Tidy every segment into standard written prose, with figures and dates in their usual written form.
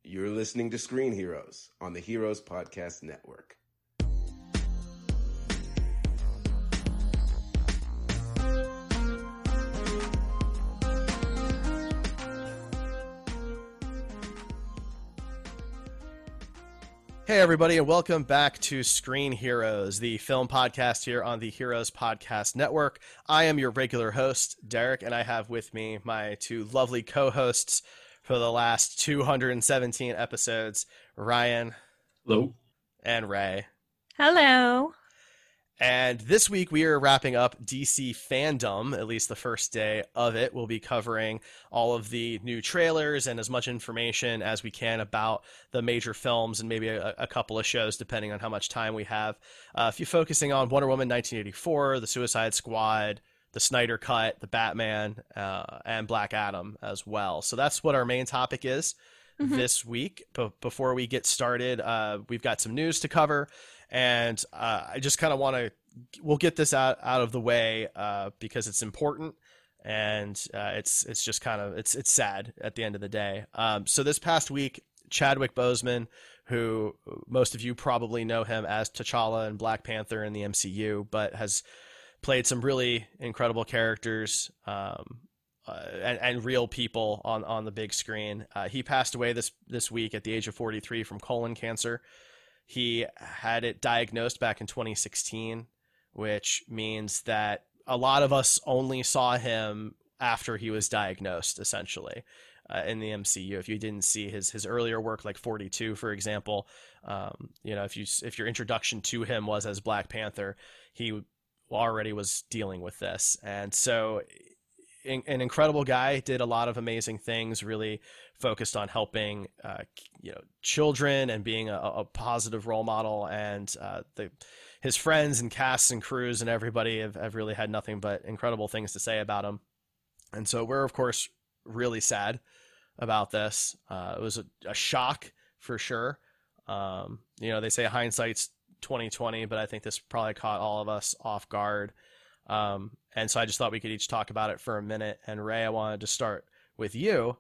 You're listening to Screen Heroes on the Heroes Podcast Network. Hey, everybody, and welcome back to Screen Heroes, the film podcast here on the Heroes Podcast Network. I am your regular host, Derek, and I have with me my two lovely co-hosts for the last 217 episodes, Ryan. Hello. And Ray. Hello. And this week we are wrapping up DC Fandom, at least the first day of it. We'll be covering all of the new trailers and as much information as we can about the major films and maybe a couple of shows depending on how much time we have. If you're focusing on Wonder Woman 1984, The Suicide Squad, the Snyder Cut, the Batman, and Black Adam as well. So that's what our main topic is this week. But before we get started, we've got some news to cover. And I just kind of we'll get this out of the way because it's important, and it's just kind of it's sad at the end of the day. So this past week, Chadwick Boseman, who most of you probably know him as T'Challa in Black Panther in the MCU, but has played some really incredible characters and real people on the big screen. He passed away this week at the age of 43 from colon cancer. He had it diagnosed back in 2016, which means that a lot of us only saw him after he was diagnosed, essentially, in the MCU. If you didn't see his earlier work, like 42, for example, if your introduction to him was as Black Panther, he already was dealing with this. And so an incredible guy, did a lot of amazing things, really focused on helping children and being a positive role model, and his friends and casts and crews and everybody have really had nothing but incredible things to say about him. And so we're of course really sad about this. It was a shock for sure. They say hindsight's 20/20, but I think this probably caught all of us off guard. And so I just thought we could each talk about it for a minute. And Ray, I wanted to start with you.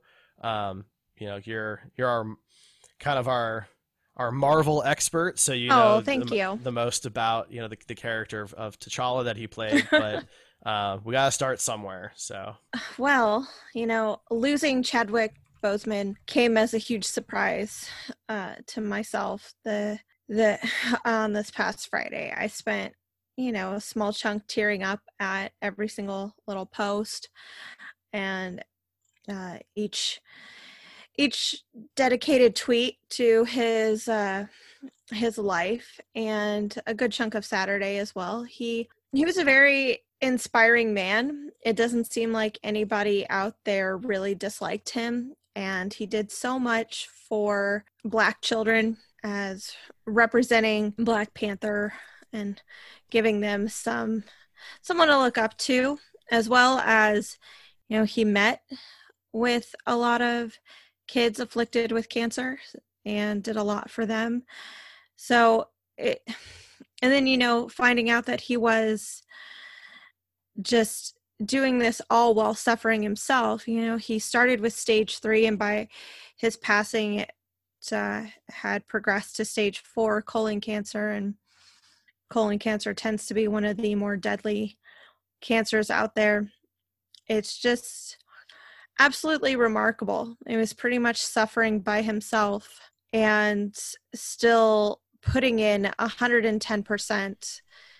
You're our kind of our Marvel expert, so you know the most about the character of T'Challa that he played. But we got to start somewhere. So losing Chadwick Boseman came as a huge surprise to myself. On this past Friday, I spent a small chunk tearing up at every single little post, and each dedicated tweet to his life, and a good chunk of Saturday as well. He was a very inspiring man. It doesn't seem like anybody out there really disliked him, and he did so much for Black children as representing Black Panther and giving them someone to look up to, as well as, he met with a lot of kids afflicted with cancer and did a lot for them. So, and then, finding out that he was just doing this all while suffering himself. He started with stage 3, and by his passing, it had progressed to stage 4 colon cancer, and colon cancer tends to be one of the more deadly cancers out there. It's just absolutely remarkable. He was pretty much suffering by himself and still putting in 110%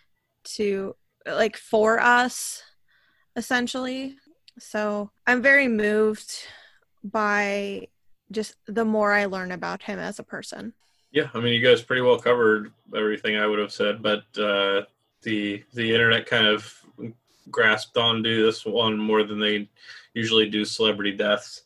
for us, essentially. So I'm very moved by just the more I learn about him as a person. Yeah, I mean, you guys pretty well covered everything I would have said, but the internet kind of grasped onto this one more than they usually do celebrity deaths.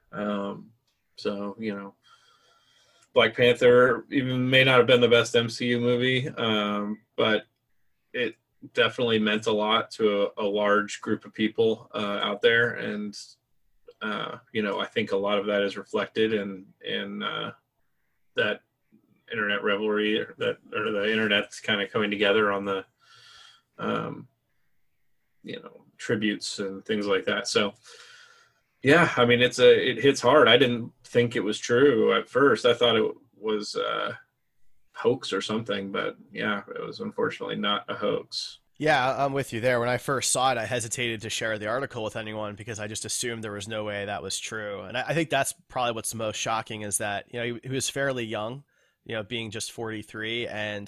Black Panther even may not have been the best MCU movie, but it definitely meant a lot to a large group of people out there, and I think a lot of that is reflected in that internet revelry, or the internet's kind of coming together on the tributes and things like that. So Yeah, I mean, it hits hard. I didn't think it was true at first. I thought it was hoax or something, but yeah, it was unfortunately not a hoax. Yeah, I'm with you there. When I first saw it, I hesitated to share the article with anyone because I just assumed there was no way that was true. And I think that's probably what's the most shocking is that, he was fairly young, being just 43, and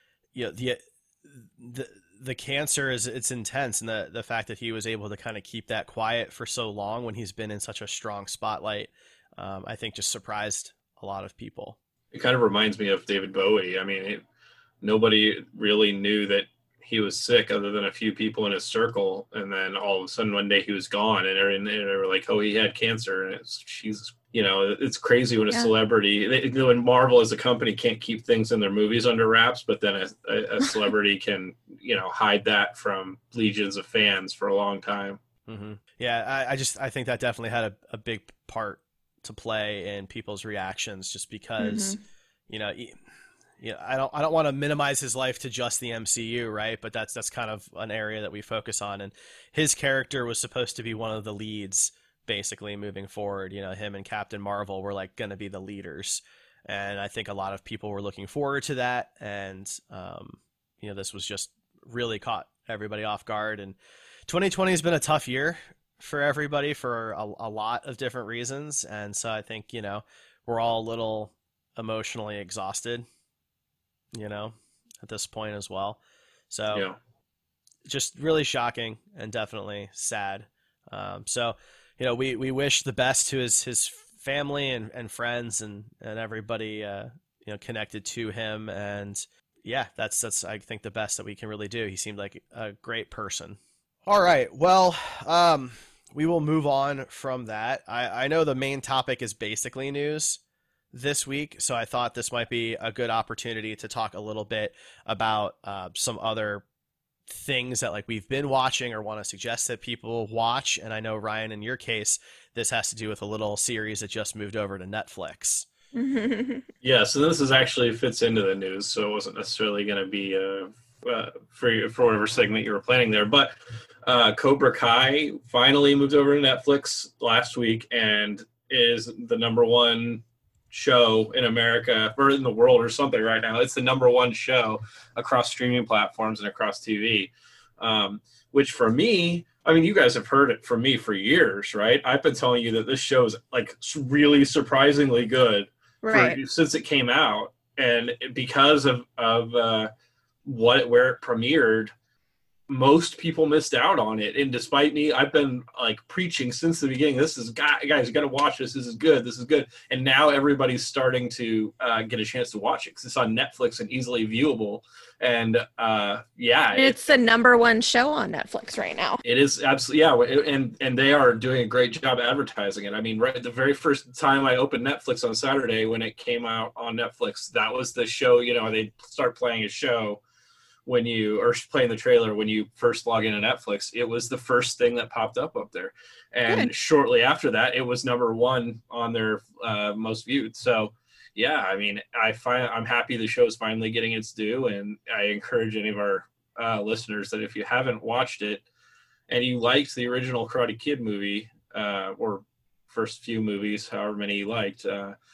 the cancer it's intense, and the fact that he was able to kind of keep that quiet for so long when he's been in such a strong spotlight, I think just surprised a lot of people. It kind of reminds me of David Bowie. I mean, nobody really knew that he was sick other than a few people in his circle, and then all of a sudden one day he was gone, and they were like, "Oh, he had cancer," and it's crazy when a celebrity, when Marvel as a company can't keep things in their movies under wraps, but then a celebrity can hide that from legions of fans for a long time. Mm-hmm. Yeah, I think that definitely had a big part to play in people's reactions, just because I don't want to minimize his life to just the MCU, right? But that's kind of an area that we focus on, and his character was supposed to be one of the leads basically moving forward. Him and Captain Marvel were like going to be the leaders, and I think a lot of people were looking forward to that, and this was just really caught everybody off guard. And 2020 has been a tough year for everybody for a lot of different reasons, and so I think we're all a little emotionally exhausted at this point as well. So just really shocking and definitely sad. So we wish the best to his family and friends and everybody connected to him. And yeah, that's I think the best that we can really do. He seemed like a great person. All right, well, we will move on from that. I know the main topic is basically news this week, so I thought this might be a good opportunity to talk a little bit about some other things that we've been watching or want to suggest that people watch. And I know, Ryan, in your case, this has to do with a little series that just moved over to Netflix. Yeah, so this actually fits into the news, so it wasn't necessarily going to be for whatever segment you were planning there, but Cobra Kai finally moved over to Netflix last week and is the number one show in America or in the world or something right now. It's the number one show across streaming platforms and across TV, which for me, I mean, you guys have heard it from me for years, right? I've been telling you that this show is really surprisingly good since it came out, and because of where it premiered, most people missed out on it. And despite me, I've been preaching since the beginning, guys, you got to watch this. This is good. And now everybody's starting to get a chance to watch it because it's on Netflix and easily viewable. And it's the number one show on Netflix right now. It is absolutely, and they are doing a great job advertising it. I mean, right the very first time I opened Netflix on Saturday when it came out on Netflix, that was the show. They start playing a show when you are playing the trailer when you first log into Netflix. It was the first thing that popped up there, and shortly after that, it was number one on their most viewed. So, yeah, I mean, I'm happy the show is finally getting its due, and I encourage any of our listeners that if you haven't watched it and you liked the original Karate Kid movie or first few movies, however many you liked,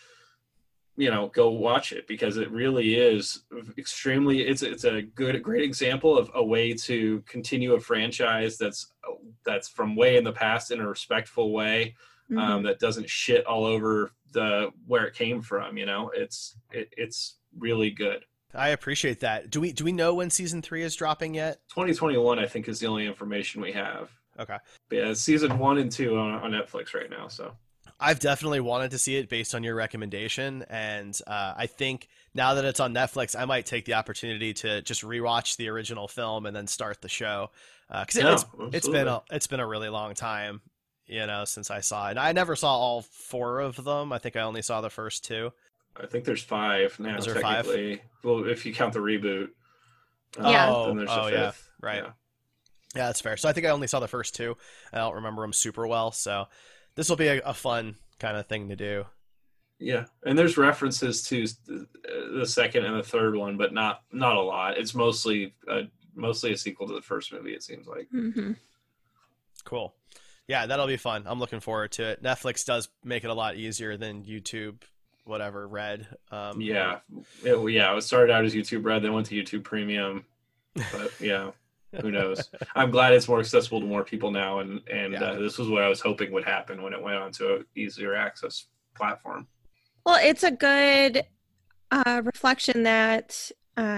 go watch it, because it really is extremely, it's a great example of a way to continue a franchise that's from way in the past in a respectful way, that doesn't shit all over where it came from. It's really good. I appreciate that. Do we know when season 3 is dropping yet? 2021, I think, is the only information we have. Okay. But yeah, season 1 and 2 on Netflix right now. So I've definitely wanted to see it based on your recommendation, and I think now that it's on Netflix, I might take the opportunity to just rewatch the original film and then start the show, because it's been a really long time, since I saw it. And I never saw all 4 of them. I think I only saw the first 2. I think there's 5 now. Is there technically 5? Well, if you count the reboot. Then there's a 5th. Yeah, right. Yeah, that's fair. So I think I only saw the first 2. I don't remember them super well, so this will be a fun kind of thing to do. Yeah, and there's references to the second and the third one, but not a lot. It's mostly a sequel to the first movie, it seems like. Mm-hmm. Cool. Yeah, that'll be fun. I'm looking forward to it. Netflix does make it a lot easier than YouTube, whatever, Red. It started out as YouTube Red, then went to YouTube Premium. But yeah, who knows? I'm glad it's more accessible to more people now, and this was what I was hoping would happen when it went on to an easier access platform. Well, it's a good reflection that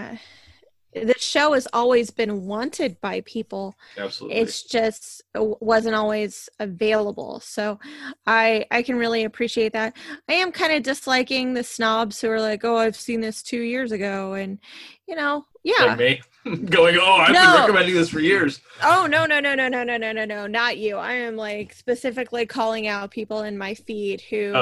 the show has always been wanted by people. Absolutely. It's just wasn't always available. So I can really appreciate that. I am kind of disliking the snobs who are like, oh, I've seen this 2 years ago. And, yeah. Like me going, oh, I've been recommending this for years. Oh, no, not you. I am like specifically calling out people in my feed who,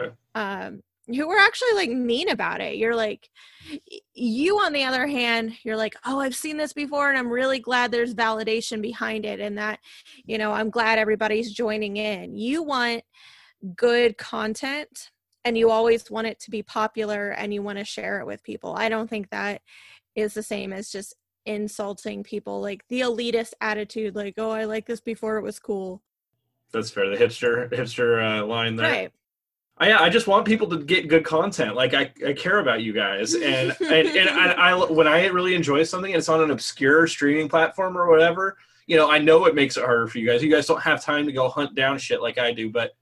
who were actually like mean about it. You're like, you on the other hand, you're like, oh, I've seen this before and I'm really glad there's validation behind it and that, I'm glad everybody's joining in. You want good content and you always want it to be popular and you want to share it with people. I don't think that is the same as just insulting people, like the elitist attitude, like, oh, I like this before it was cool. That's fair. The hipster line there. Right. I just want people to get good content. Like I care about you guys, and I when I really enjoy something and it's on an obscure streaming platform or whatever, I know it makes it harder for you guys. You guys don't have time to go hunt down shit like I do, but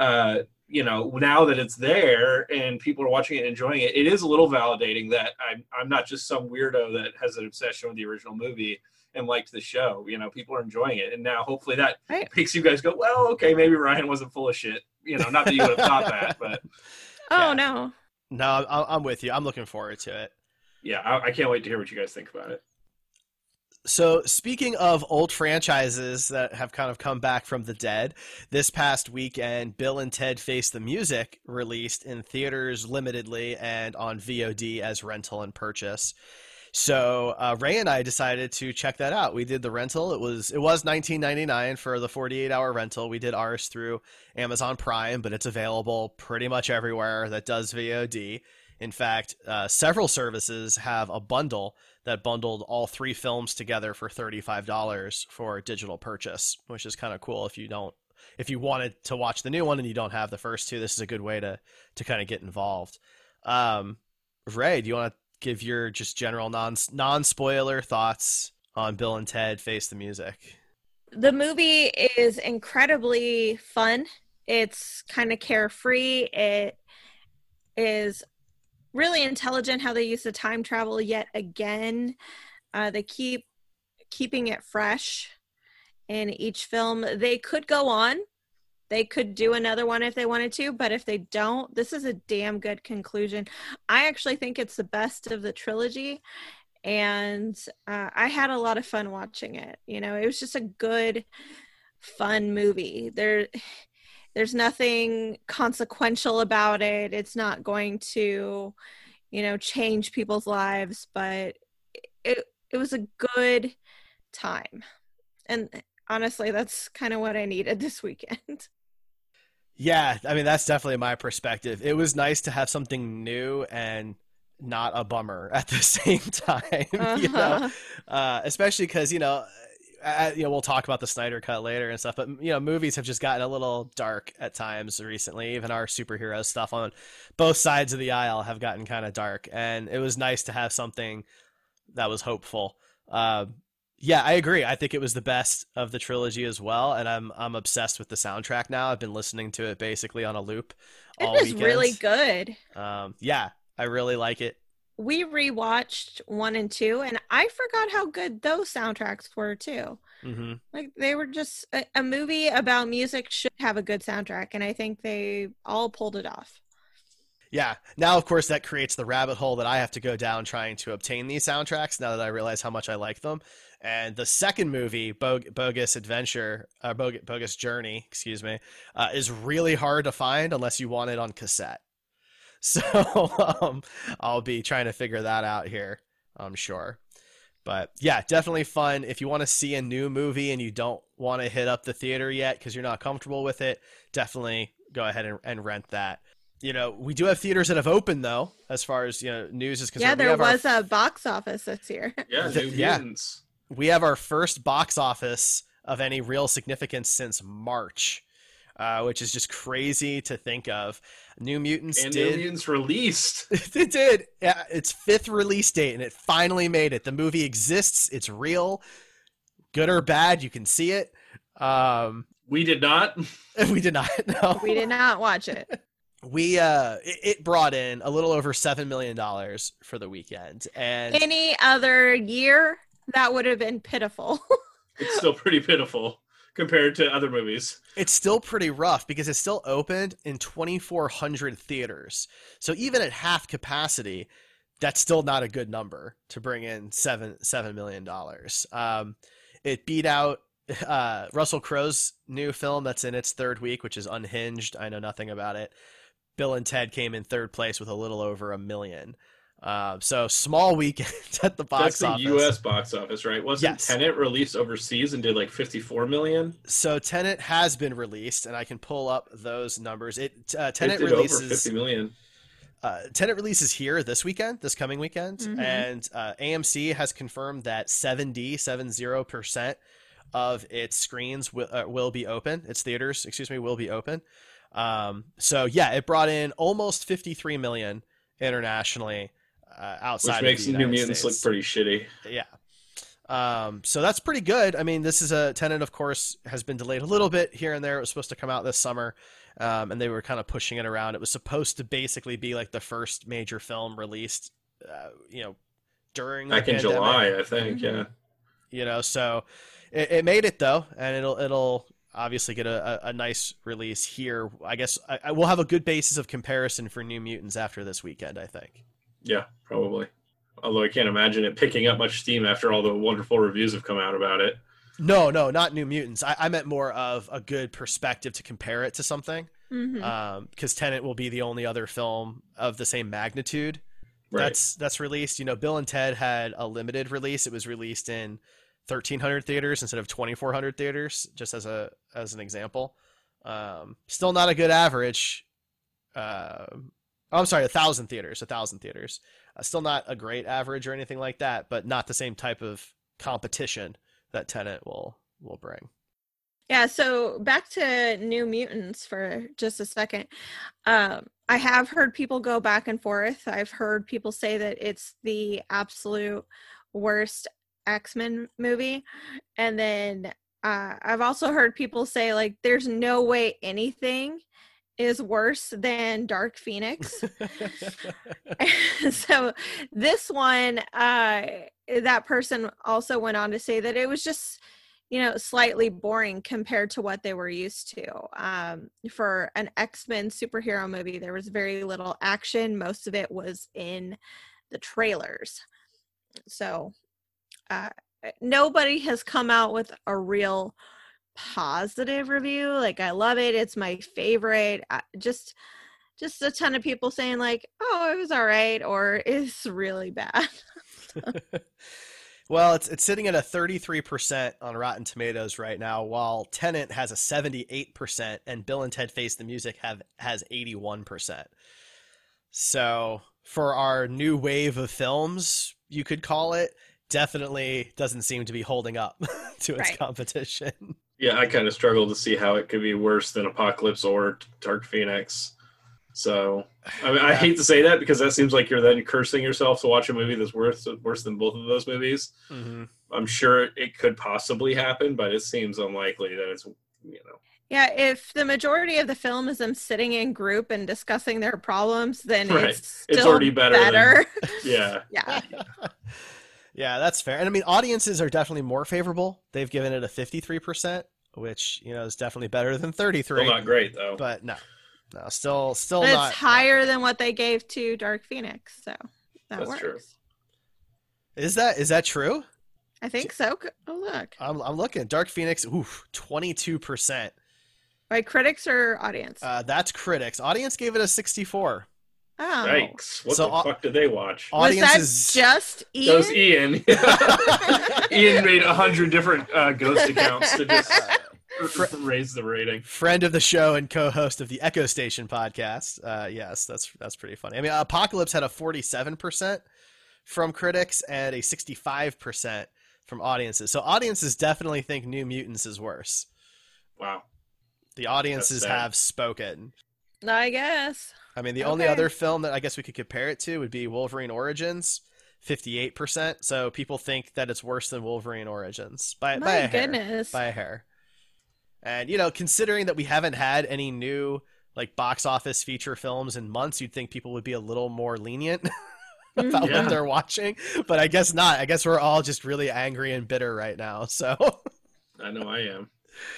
now that it's there and people are watching it and enjoying it, it is a little validating that I'm not just some weirdo that has an obsession with the original movie and liked the show. People are enjoying it, and now hopefully that makes you guys go, well, okay, maybe Ryan wasn't full of shit. Not that you would have thought that, but no, I'm with you. I'm looking forward to it. Yeah, I can't wait to hear what you guys think about it. So speaking of old franchises that have kind of come back from the dead, this past weekend, Bill and Ted Face the Music released in theaters limitedly and on VOD as rental and purchase. So Ray and I decided to check that out. We did the rental. It was $19.99 for the 48-hour rental. We did ours through Amazon Prime, but it's available pretty much everywhere that does VOD. In fact, several services have a bundle that bundled all 3 films together for $35 for digital purchase, which is kind of cool. If you wanted to watch the new one and you don't have the first 2, this is a good way to kind of get involved. Ray, do you want to give your just general non-spoiler thoughts on Bill and Ted Face the Music? The movie is incredibly fun. It's kind of carefree. It is really intelligent how they use the time travel yet again. They keep keeping it fresh in each film. They could go on. They could do another one if they wanted to, but if they don't, this is a damn good conclusion. I actually think it's the best of the trilogy, and I had a lot of fun watching it. It was just a good, fun movie. There's nothing consequential about it. It's not going to, change people's lives, but it was a good time. And honestly, that's kind of what I needed this weekend. Yeah, I mean, that's definitely my perspective. It was nice to have something new and not a bummer at the same time, especially because, we'll talk about the Snyder Cut later and stuff, but, movies have just gotten a little dark at times recently. Even our superhero stuff on both sides of the aisle have gotten kind of dark, and it was nice to have something that was hopeful. Yeah, I agree. I think it was the best of the trilogy as well, and I'm obsessed with the soundtrack now. I've been listening to it basically on a loop all weekend. It was really good. Yeah, I really like it. We rewatched 1 and 2, and I forgot how good those soundtracks were too. Mm-hmm. Like they were just a movie about music should have a good soundtrack, and I think they all pulled it off. Yeah. Now, of course, that creates the rabbit hole that I have to go down trying to obtain these soundtracks now that I realize how much I like them. And the second movie, Bogus Journey, is really hard to find unless you want it on cassette. So I'll be trying to figure that out here, I'm sure. But yeah, definitely fun. If you want to see a new movie and you don't want to hit up the theater yet because you're not comfortable with it, definitely go ahead and rent that. We do have theaters that have opened, though, as far as, news is concerned. Yeah, there was a box office this year. Yeah, New Mutants. We have our first box office of any real significance since March, which is just crazy to think of. New Mutants And did. New Mutants released. It did. Yeah, its 5th release date, and it finally made it. The movie exists. It's real. Good or bad, you can see it. We did not. We did not. No. We did not watch it. It brought in a little over $7 million for the weekend, and Any other year, that would have been pitiful. It's still pretty pitiful compared to other movies. it's still pretty rough because it's still opened in 2,400 theaters. So even at half capacity, that's still not a good number to bring in $7 million. It beat out Russell Crowe's new film that's in its 3rd week, which is Unhinged. I know nothing about it. Bill and Ted came in 3rd place with a little over $1 million. So small weekend at the box That's the office. U.S. box office, right? Wasn't Yes. Tenet released overseas and did like 54 million? So Tenet has been released, and I can pull up those numbers. Tenet It did releases over 50 million. Tenet releases here this coming weekend, Mhm. and AMC has confirmed that 70% of its screens will be open. Its theaters, will be open. So yeah, it brought in almost 53 million internationally, outside Which makes of the New United Mutants States. look pretty shitty. Yeah. So that's pretty good. I mean, this is a Tenet, of course, has been delayed a little bit here and there. It was supposed to come out this summer, and they were kind of pushing it around. It was supposed to basically be like the first major film released, during the Back in pandemic. July, I think, Mhm. yeah. So it made it though, and it'll obviously get a nice release here. I guess I will have a good basis of comparison for New Mutants after this weekend, I think. Yeah, probably. Although I can't imagine it picking up much steam after all the wonderful reviews have come out about it. No, not New Mutants. I meant more of a good perspective to compare it to something. Mhm. Because Tenet will be the only other film of the same magnitude Right. that's released. Bill and Ted had a limited release. It was released in 1,300 theaters instead of 2,400 theaters, just as an example. Still not a good average. I'm sorry, 1,000 theaters. 1,000 theaters. Still not a great average or anything like that, but not the same type of competition that Tenet will bring. Yeah, so back to New Mutants for just a second. I have heard people go back and forth. I've heard people say that it's the absolute worst X-Men movie. And then I've also heard people say, like, there's no way anything is worse than Dark Phoenix. So this one, that person also went on to say that it was just, slightly boring compared to what they were used to. For an X-Men superhero movie, there was very little action. Most of it was in the trailers. So nobody has come out with a real positive review. Like, I love it. It's my favorite. Just a ton of people saying like, oh, it was all right, or it's really bad. Well, it's sitting at a 33% on Rotten Tomatoes right now, while Tenet has a 78%, and Bill and Ted Face the Music has 81%. So for our new wave of films, you could call it, definitely doesn't seem to be holding up to its Right. competition. Yeah, I kind of struggle to see how it could be worse than Apocalypse or Dark Phoenix. So, I mean, I hate to say that because that seems like you're then cursing yourself to watch a movie that's worse than both of those movies. Mm-hmm. I'm sure it could possibly happen, but it seems unlikely that it's, Yeah, if the majority of the film is them sitting in group and discussing their problems, then Right. it's It's still already better yeah. Yeah. Yeah, that's fair. And I mean, audiences are definitely more favorable. They've given it a 53%, which, is definitely better than 33. Still not great, though. But no, still But not. it's higher than what they gave to Dark Phoenix, so that That's works. true. Is that true? I think so. Oh, look. I'm looking. Dark Phoenix, 22%. By critics or audience? That's critics. Audience gave it a 64. Oh. Yikes. What So, the fuck did they watch? Was Audience that is just Ian? That was Ian. Ian made 100 different ghost accounts to just raise the rating. friend of the show and co-host of the Echo Station podcast. Yes, that's pretty funny. I mean, Apocalypse had a 47% from critics and a 65% from audiences. So audiences definitely think New Mutants is worse. Wow. The audiences That's sad. have spoken. I guess. I mean, the only Okay. other film that I guess we could compare it to would be Wolverine Origins, 58%. So people think that it's worse than Wolverine Origins by a My hair. goodness. By a hair. And, you know, considering that we haven't had any new like box office feature films in months, you'd think people would be a little more lenient about Yeah. what they're watching. But I guess not. I guess we're all just really angry and bitter right now. So, I know I am.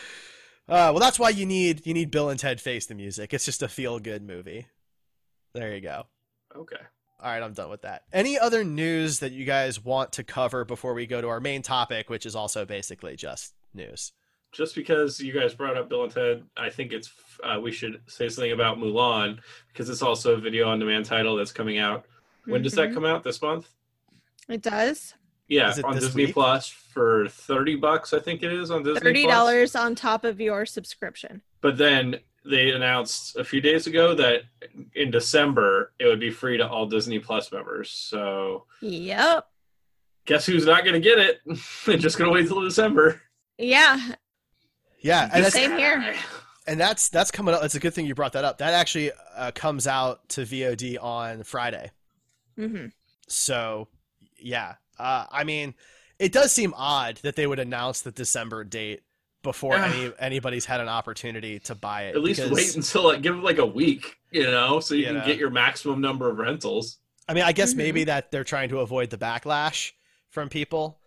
well, that's why you need Bill and Ted Face the Music. It's just a feel good movie. There you go. Okay. All right, I'm done with that. Any other news that you guys want to cover before we go to our main topic, which is also basically just news? Just because you guys brought up Bill and Ted, I think it's we should say something about Mulan because it's also a video on demand title that's coming out. When does that Mhm. come out? This month? It does. Yeah, Is it on this Disney week? Plus for $30, I think it is on Disney Plus. $30 on top of your subscription. But then they announced a few days ago that in December it would be free to all Disney Plus members. So Yep. guess who's not going to get it? They're just going to wait till December. Yeah. Yeah, and that's Same here. and that's coming up. It's a good thing you brought that up. That actually comes out to VOD on Friday. hmm So, yeah. I mean, it does seem odd that they would announce the December date before anybody's had an opportunity to buy it. At least because- wait until give it like a week, so you You can know. get your maximum number of rentals. I mean, I guess Mhm. maybe that they're trying to avoid the backlash from people,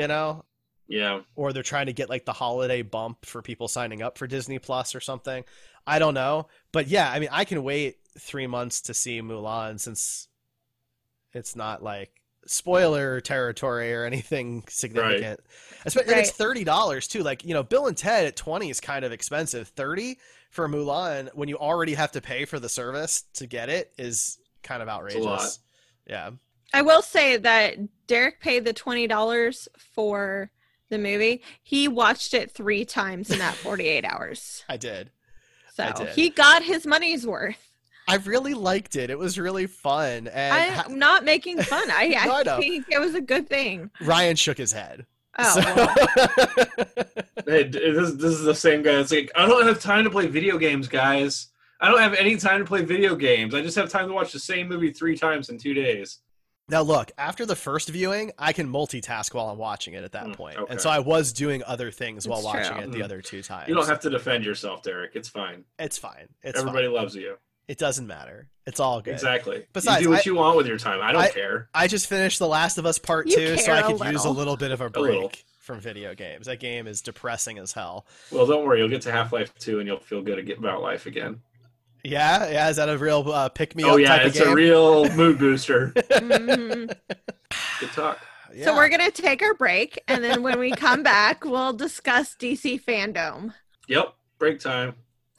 Yeah. or they're trying to get like the holiday bump for people signing up for Disney Plus or something. I don't know. But yeah, I mean, I can wait 3 months to see Mulan since it's not like spoiler territory or anything significant. And it's $30 too. Like, Bill and Ted at 20 is kind of expensive. 30 for Mulan when you already have to pay for the service to get it is kind of outrageous. lot. Yeah. I will say that Derek paid the $20 for the movie. He watched it 3 times in that 48 hours. I did. So I did. he got his money's worth. I really liked it. It was really fun. And I'm not making fun. No, I know. think it was a good thing. Ryan shook his head. Oh, So- well. Hey, this is the same guy that's like, I don't have time to play video games, guys. I don't have any time to play video games. I just have time to watch the same movie 3 times in 2 days. Now, look, after the first viewing, I can multitask while I'm watching it at that point. Okay. And so I was doing other things while That's watching true. it the other 2 times. You don't have to defend yourself, Derek. It's fine. It's fine. It's Everybody fine. loves you. It doesn't matter. It's all good. Exactly. Besides, you do what you want with your time. I don't care. I just finished The Last of Us Part You 2, so I care a could use a little. little bit of a A little. break from video games. That game is depressing as hell. Well, don't worry. You'll get to Half-Life 2 and you'll feel good about life again. Yeah, is that a real pick-me-up Oh, yeah. type It's of game? a real mood booster. Mhm. Good talk. Yeah. So we're going to take our break. And then when we come back, we'll discuss DC fandom. Yep. Break time.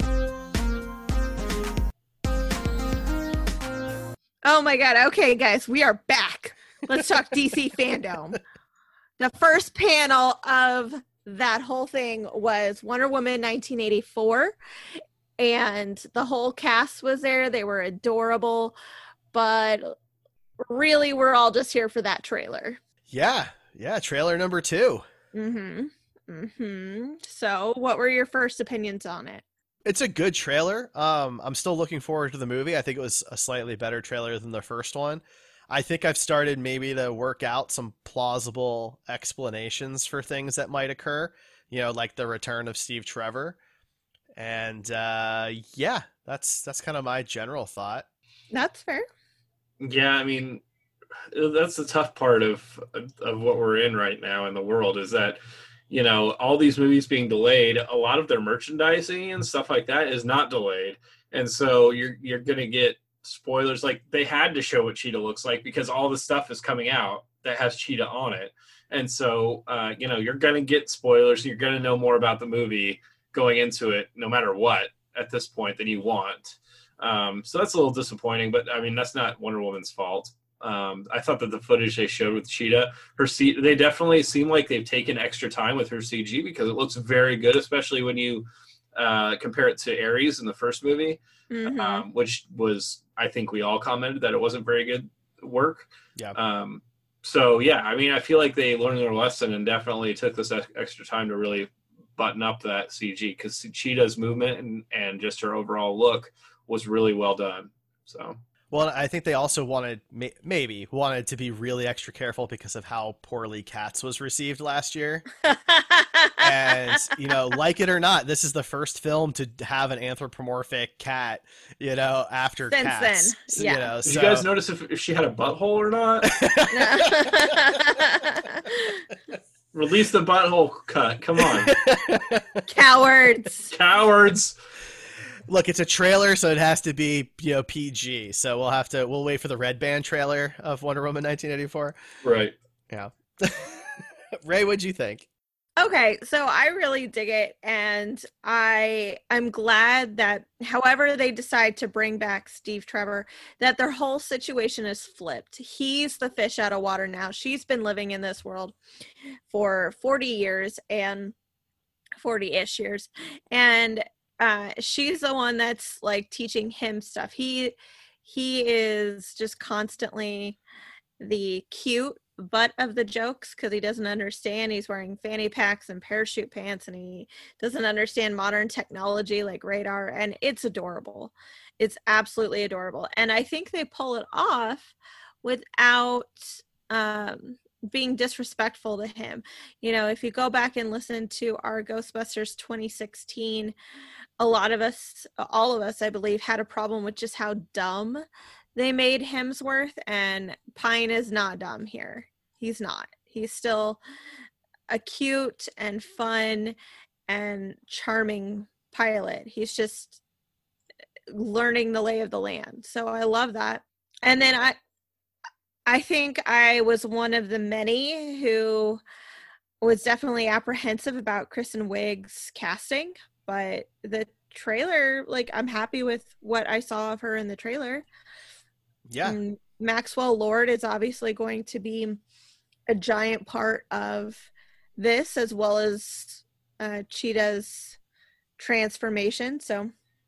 Oh my God. Okay, guys, we are back. Let's talk DC fandom. The first panel of that whole thing was Wonder Woman 1984. And the whole cast was there. They were adorable. But really, we're all just here for that trailer. Yeah, trailer number 2. So, what were your first opinions on it? It's a good trailer. I'm still looking forward to the movie. I think it was a slightly better trailer than the first one. I think I've started maybe to work out some plausible explanations for things that might occur, like the return of Steve Trevor. And yeah, that's kind of my general thought. That's fair. Yeah, I mean, that's the tough part of what we're in right now in the world is that, all these movies being delayed, a lot of their merchandising and stuff like that is not delayed. And so you're going to get spoilers. Like they had to show what Cheetah looks like because all the stuff is coming out that has Cheetah on it. And so, you're going to get spoilers. You're going to know more about the movie going into it, no matter what at this point than you want. So that's a little disappointing, but I mean, that's not Wonder Woman's fault. I thought that the footage they showed with Cheetah, they definitely seem like they've taken extra time with her CG because it looks very good, especially when you compare it to Ares in the first movie, which was, I think we all commented that it wasn't very good work. Yeah. So yeah, I mean, I feel like they learned their lesson and definitely took this extra time to really button up that CG, because Cheetah's movement and just her overall look was really well done. So. Well, I think they also maybe wanted to be really extra careful because of how poorly Cats was received last year. And, you know, like it or not, this is the first film to have an anthropomorphic cat, you know, after Since Cats. then, yeah. You know, Did you guys notice if she had a butthole or not? Release the butthole cut. Come on. Cowards. Cowards. Look, it's a trailer, so it has to be, you know, PG. So we'll wait for the Red Band trailer of Wonder Woman 1984. Right. Yeah. Ray, what'd you think? Okay, so I really dig it, and I'm glad that however they decide to bring back Steve Trevor, that their whole situation is flipped. He's the fish out of water now. She's been living in this world for 40 years and 40-ish years, and she's the one that's like teaching him stuff. He is just constantly the cute butt of the jokes because he doesn't understand. He's wearing fanny packs and parachute pants, and he doesn't understand modern technology like radar, and it's adorable. It's absolutely adorable, and I think they pull it off without being disrespectful to him. You know, if you go back and listen to our Ghostbusters 2016, all of us, I believe, had a problem with just how dumb they made Hemsworth, and Pine is not dumb here. He's not. He's still a cute and fun and charming pilot. He's just learning the lay of the land. So I love that. And then I think I was one of the many who was definitely apprehensive about Kristen Wiig's casting, but the trailer, like, I'm happy with what I saw of her in the trailer. Yeah. And Maxwell Lord is obviously going to be a giant part of this, as well as Cheetah's transformation. So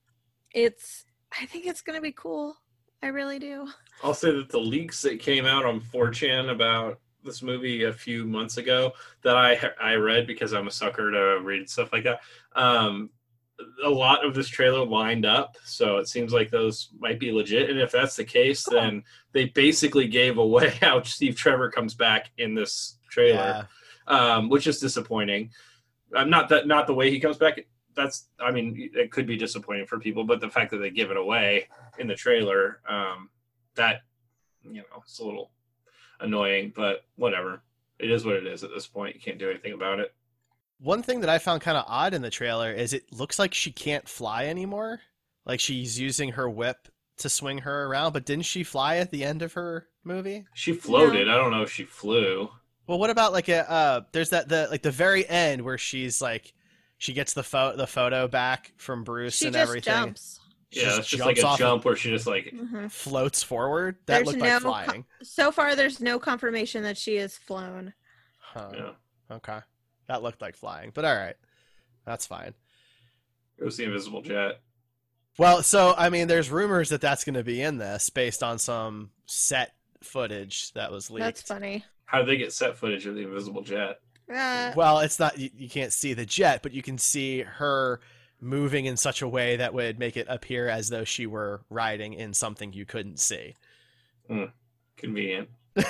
I think it's going to be cool. I really do. I'll say that the leaks that came out on 4chan about this movie a few months ago that I read, because I'm a sucker to read stuff like that, a lot of this trailer lined up, so it seems like those might be legit. And if that's the case, then they basically gave away how Steve Trevor comes back in this trailer, which is disappointing. Not the way he comes back. It could be disappointing for people, but the fact that they give it away in the trailer, that, you know, it's a little annoying, but whatever. It is what it is at this point. You can't do anything about it. One thing that I found kind of odd in the trailer is it looks like she can't fly anymore. Like she's using her whip to swing her around, but didn't she fly at the end of her movie? She floated. No. I don't know if she flew. Well, what about like there's the very end where she's like, she gets the photo back from Bruce and everything. Jumps. Yeah, it's just like a jump where she just like floats forward. That looked like flying. So far, there's no confirmation that she has flown. Huh. Yeah. Okay. That looked like flying, but all right. That's fine. It was the invisible jet. Well, so, I mean, there's rumors that that's going to be in this based on some set footage that was leaked. That's funny. How did they get set footage of the invisible jet? Well, it's not, you can't see the jet, but you can see her moving in such a way that would make it appear as though she were riding in something you couldn't see. Convenient.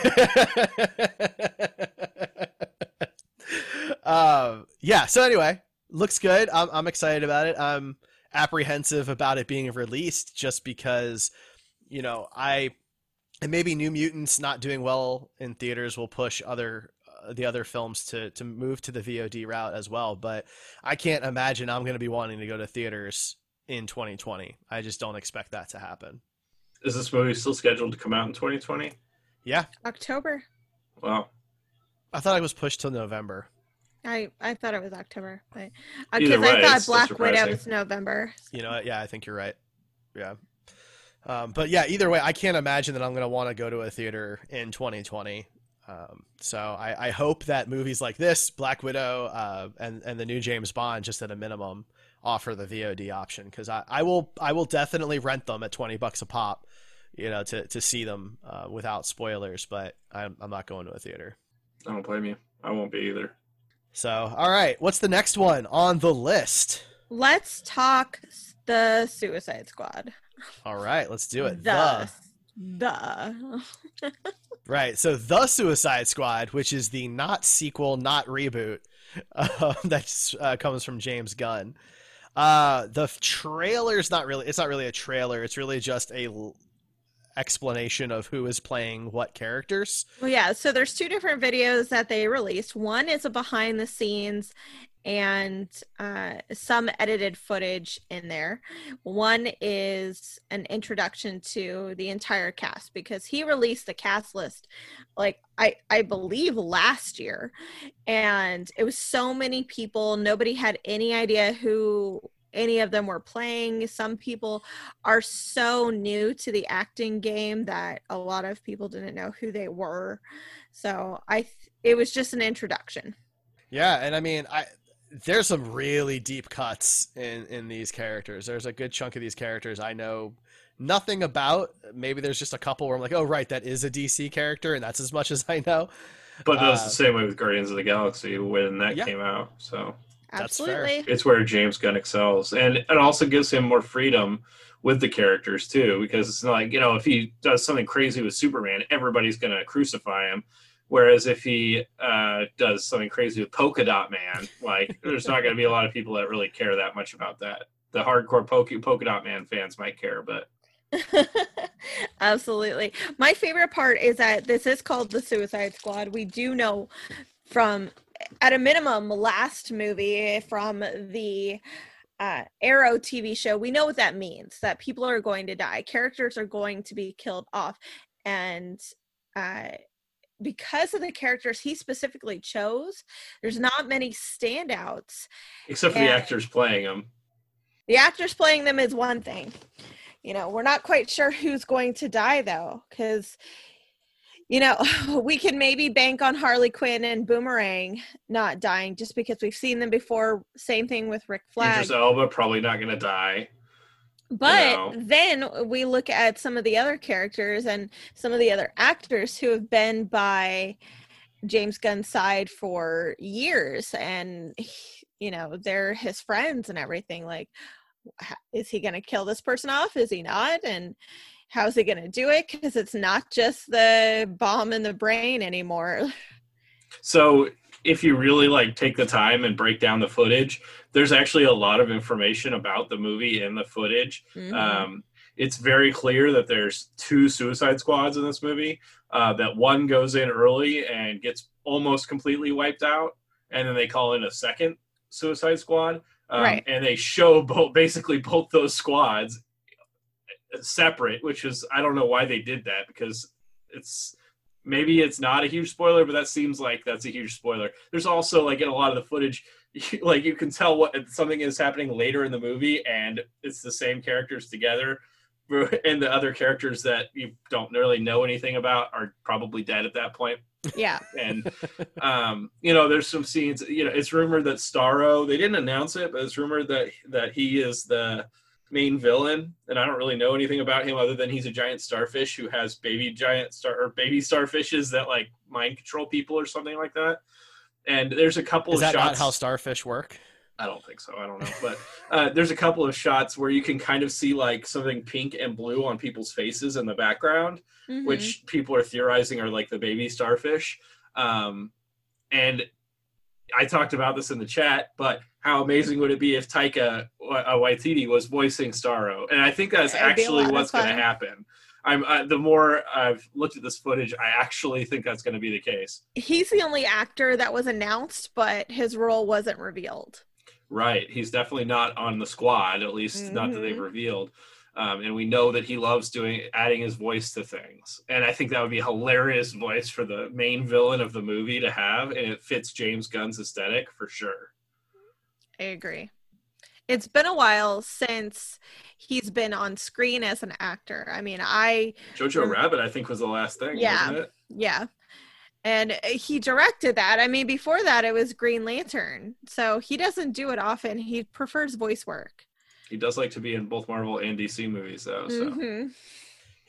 Yeah, so anyway, looks good. I'm excited about it. I'm apprehensive about it being released just because, you know, and maybe New Mutants not doing well in theaters will push the other films to move to the VOD route as well, but I can't imagine I'm going to be wanting to go to theaters in 2020. I just don't expect that to happen. Is this movie still scheduled to come out in 2020? Yeah. October. Wow. I thought it was pushed till November. I thought it was October, but because I thought Black Widow was November. You know, yeah, I think you're right. Yeah. But yeah, either way, I can't imagine that I'm going to want to go to a theater in 2020. So I hope that movies like this, Black Widow, and the new James Bond, just at a minimum, offer the VOD option, because I will definitely rent them at $20 a pop to see them without spoilers. But I'm not going to a theater. I don't blame you. I won't be either. So, all right, what's the next one on the list? Let's talk the Suicide Squad. All right, let's do it. Right, so The Suicide Squad, which is the not sequel, not reboot that comes from James Gunn. The trailer's not really a trailer. It's really just a explanation of who is playing what characters. Well, yeah, so there's 2 different videos that they released. One is a behind the scenes and some edited footage in there. One is an introduction to the entire cast, because he released the cast list like I believe last year, and it was so many people. Nobody had any idea who any of them were playing. Some people are so new to the acting game that a lot of people didn't know who they were. So it was just an introduction. Yeah, and I mean, there's some really deep cuts in these characters. There's a good chunk of these characters I know nothing about. Maybe there's just a couple where I'm like, oh, right, that is a DC character, and that's as much as I know. But that's the same way with Guardians of the Galaxy when that came out. So absolutely, it's where James Gunn excels, and it also gives him more freedom with the characters too, because it's not like, if he does something crazy with Superman, everybody's going to crucify him. Whereas if he does something crazy with Polka Dot Man, like there's not going to be a lot of people that really care that much about that. The hardcore Polka Dot Man fans might care, but absolutely. My favorite part is that this is called the Suicide Squad. We do know from, at a minimum, last movie from the Arrow TV show, we know what that means, that people are going to die. Characters are going to be killed off. And because of the characters he specifically chose, there's not many standouts. Except for the actors playing them. The actors playing them is one thing. We're not quite sure who's going to die, though, because, we can maybe bank on Harley Quinn and Boomerang not dying just because we've seen them before. Same thing with Rick Flag. Idris Elba probably not going to die. But then we look at some of the other characters and some of the other actors who have been by James Gunn's side for years, and, they're his friends and everything. Like, is he going to kill this person off? Is he not? And how's he going to do it? Because it's not just the bomb in the brain anymore. So if you really take the time and break down the footage, there's actually a lot of information about the movie in the footage. Mm-hmm. It's very clear that there's 2 Suicide Squads in this movie, that one goes in early and gets almost completely wiped out, and then they call in a second Suicide Squad. Right. And they show basically both those squads separate, which is, I don't know why they did that, because maybe it's not a huge spoiler, but that seems like that's a huge spoiler. There's also, in a lot of the footage, you can tell what something is happening later in the movie, and it's the same characters together, and the other characters that you don't really know anything about are probably dead at that point. Yeah. And there's some scenes, it's rumored that Starro, they didn't announce it, but it's rumored that he is the main villain, and I don't really know anything about him other than he's a giant starfish who has baby starfishes that mind control people or something like that. And there's a couple of shots. Is that not how starfish work? I don't think so. I don't know. But there's a couple of shots where you can kind of see something pink and blue on people's faces in the background, mm-hmm. which people are theorizing are the baby starfish. And I talked about this in the chat, but how amazing would it be if Taika Waititi was voicing Starro? And I think that's actually what's going to happen. The more I've looked at this footage, I actually think that's going to be the case. He's the only actor that was announced, but his role wasn't revealed. Right. He's definitely not on the squad, at least mm-hmm. not that they've revealed. And we know that he loves adding his voice to things. And I think that would be a hilarious voice for the main villain of the movie to have. And it fits James Gunn's aesthetic for sure. I agree. It's been a while since he's been on screen as an actor. I mean, Jojo Rabbit, I think, was the last thing, wasn't it? Yeah. And he directed that. I mean, before that, it was Green Lantern. So he doesn't do it often. He prefers voice work. He does like to be in both Marvel and DC movies, though. So. Mm-hmm.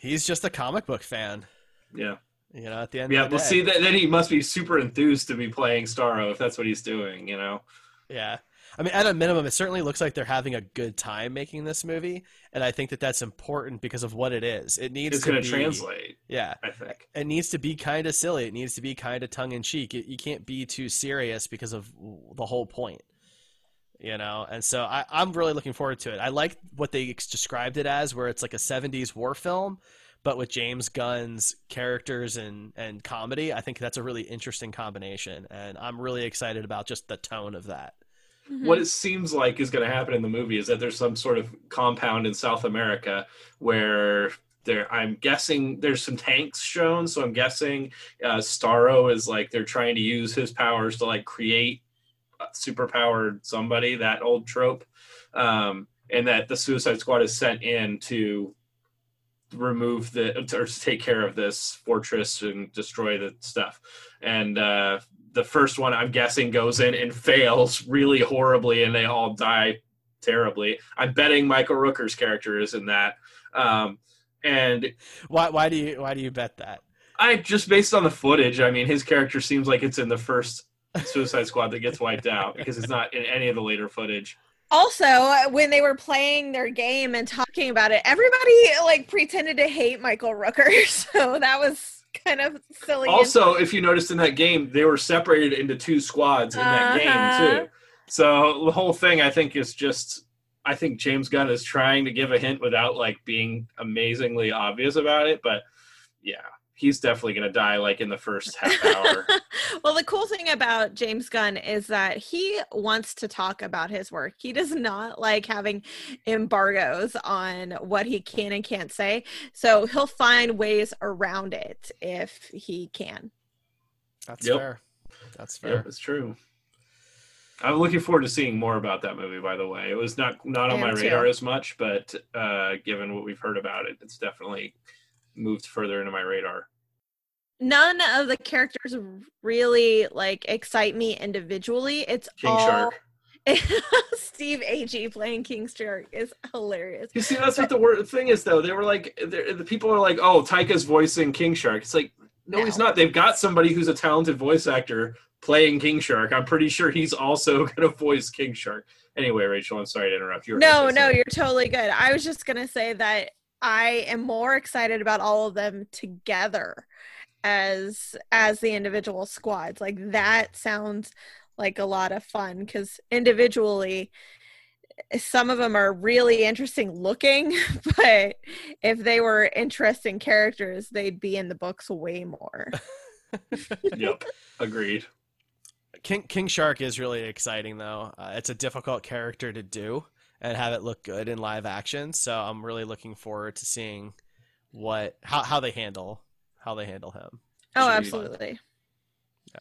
He's just a comic book fan. Yeah. You know, at the end Yeah, of the well, day. see, then he must be super enthused to be playing Starro if that's what he's doing, you know? Yeah. I mean, at a minimum, it certainly looks like they're having a good time making this movie, and I think that that's important because of what it is. It needs It's to going be to translate, Yeah. I think. It needs to be kind of silly. It needs to be kind of tongue-in-cheek. You can't be too serious because of the whole point. You know, and so I'm really looking forward to it. I like what they described it as, where it's like a 70s war film, but with James Gunn's characters and comedy. I think that's a really interesting combination, and I'm really excited about just the tone of that. What it seems like is going to happen in the movie is that there's some sort of compound in South America where I'm guessing there's some tanks shown. So I'm guessing Starro is like, they're trying to use his powers to like create superpowered somebody, that old trope. And that the Suicide Squad is sent in to remove or to take care of this fortress and destroy the stuff. And the first one, I'm guessing, goes in and fails really horribly, and they all die terribly. I'm betting Michael Rooker's character is in that. And why do you bet that? I just, based on the footage, I mean, his character seems like it's in the first Suicide Squad that gets wiped out, because it's not in any of the later footage. Also, when they were playing their game and talking about it, everybody like pretended to hate Michael Rooker, so that was kind of silly. Also, if you noticed in that game, they were separated into two squads in that game too. So the whole thing, I think, is just, I think James Gunn is trying to give a hint without like being amazingly obvious about it. But yeah, he's definitely going to die like in the first half hour. Well, the cool thing about James Gunn is that he wants to talk about his work. He does not like having embargoes on what he can and can't say. So he'll find ways around it if he can. That's fair. That's fair. Yeah, it's true. I'm looking forward to seeing more about that movie, by the way. It was not on my radar as much, but given what we've heard about it, it's definitely moved further into my radar. None of the characters really like excite me individually. It's King all Shark. Steve Agee playing King Shark is hilarious. You see, that's what the thing is, though. They were like, the people are like, "Oh, Taika's voicing King Shark." It's like, no, he's not. They've got somebody who's a talented voice actor playing King Shark. I'm pretty sure he's also going to voice King Shark. Anyway, Rachel, I'm sorry to interrupt you. No, you're totally good. I was just going to say that I am more excited about all of them together as the individual squads. Like, that sounds like a lot of fun, because individually some of them are really interesting looking, but if they were interesting characters, they'd be in the books way more. Yep, agreed. King Shark is really exciting, though. It's a difficult character to do and have it look good in live action, so I'm really looking forward to seeing how they handle him. Oh, absolutely. Yeah.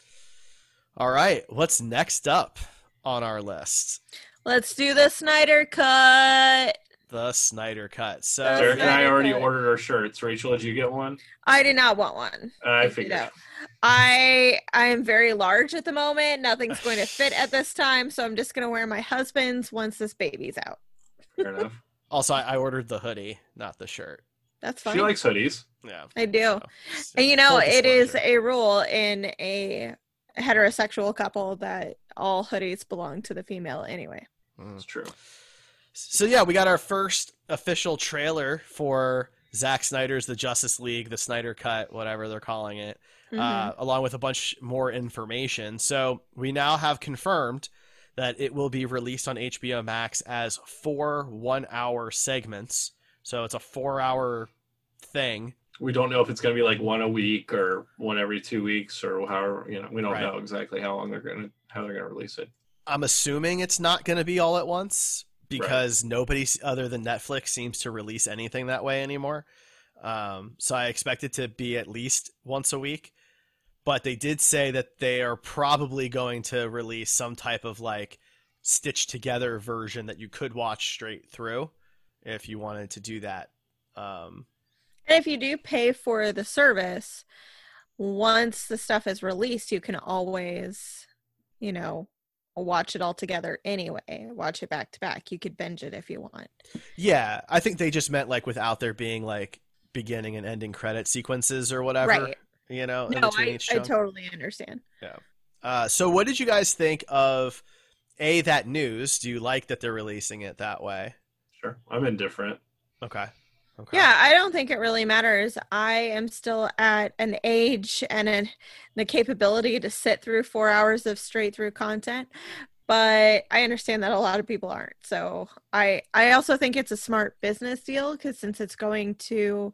All right, what's next up on our list? Let's do the Snyder Cut. The Snyder Cut. So Derek and I already ordered our shirts. Rachel, did you get one? I did not want one. I figured. I am very large at the moment. Nothing's going to fit at this time, so I'm just going to wear my husband's once this baby's out. Fair enough. Also, I ordered the hoodie, not the shirt. That's fine. She likes hoodies. Yeah, I do. So, and it is a rule in a heterosexual couple that all hoodies belong to the female anyway. That's true. So yeah, we got our first official trailer for Zack Snyder's The Justice League, the Snyder Cut, whatever they're calling it, along with a bunch more information. So we now have confirmed that it will be released on HBO Max as 4 1-hour segments. So it's a 4-hour thing. We don't know if it's going to be like one a week or one every 2 weeks or however, we don't know exactly how they're going to release it. I'm assuming it's not going to be all at once because nobody other than Netflix seems to release anything that way anymore. So I expect it to be at least once a week. But they did say that they are probably going to release some type of like stitched together version that you could watch straight through if you wanted to do that. And if you do pay for the service, once the stuff is released, you can always, watch it all together anyway. Watch it back to back. You could binge it if you want. Yeah, I think they just meant like without there being like beginning and ending credit sequences or whatever, Right. in No, between each I chunk. totally understand. So what did you guys think of that news? Do you like that they're releasing it that way? Sure, I'm indifferent. Okay. Yeah, I don't think it really matters. I am still at an age and the capability to sit through 4 hours of straight through content, but I understand that a lot of people aren't. So I also think it's a smart business deal because since it's going to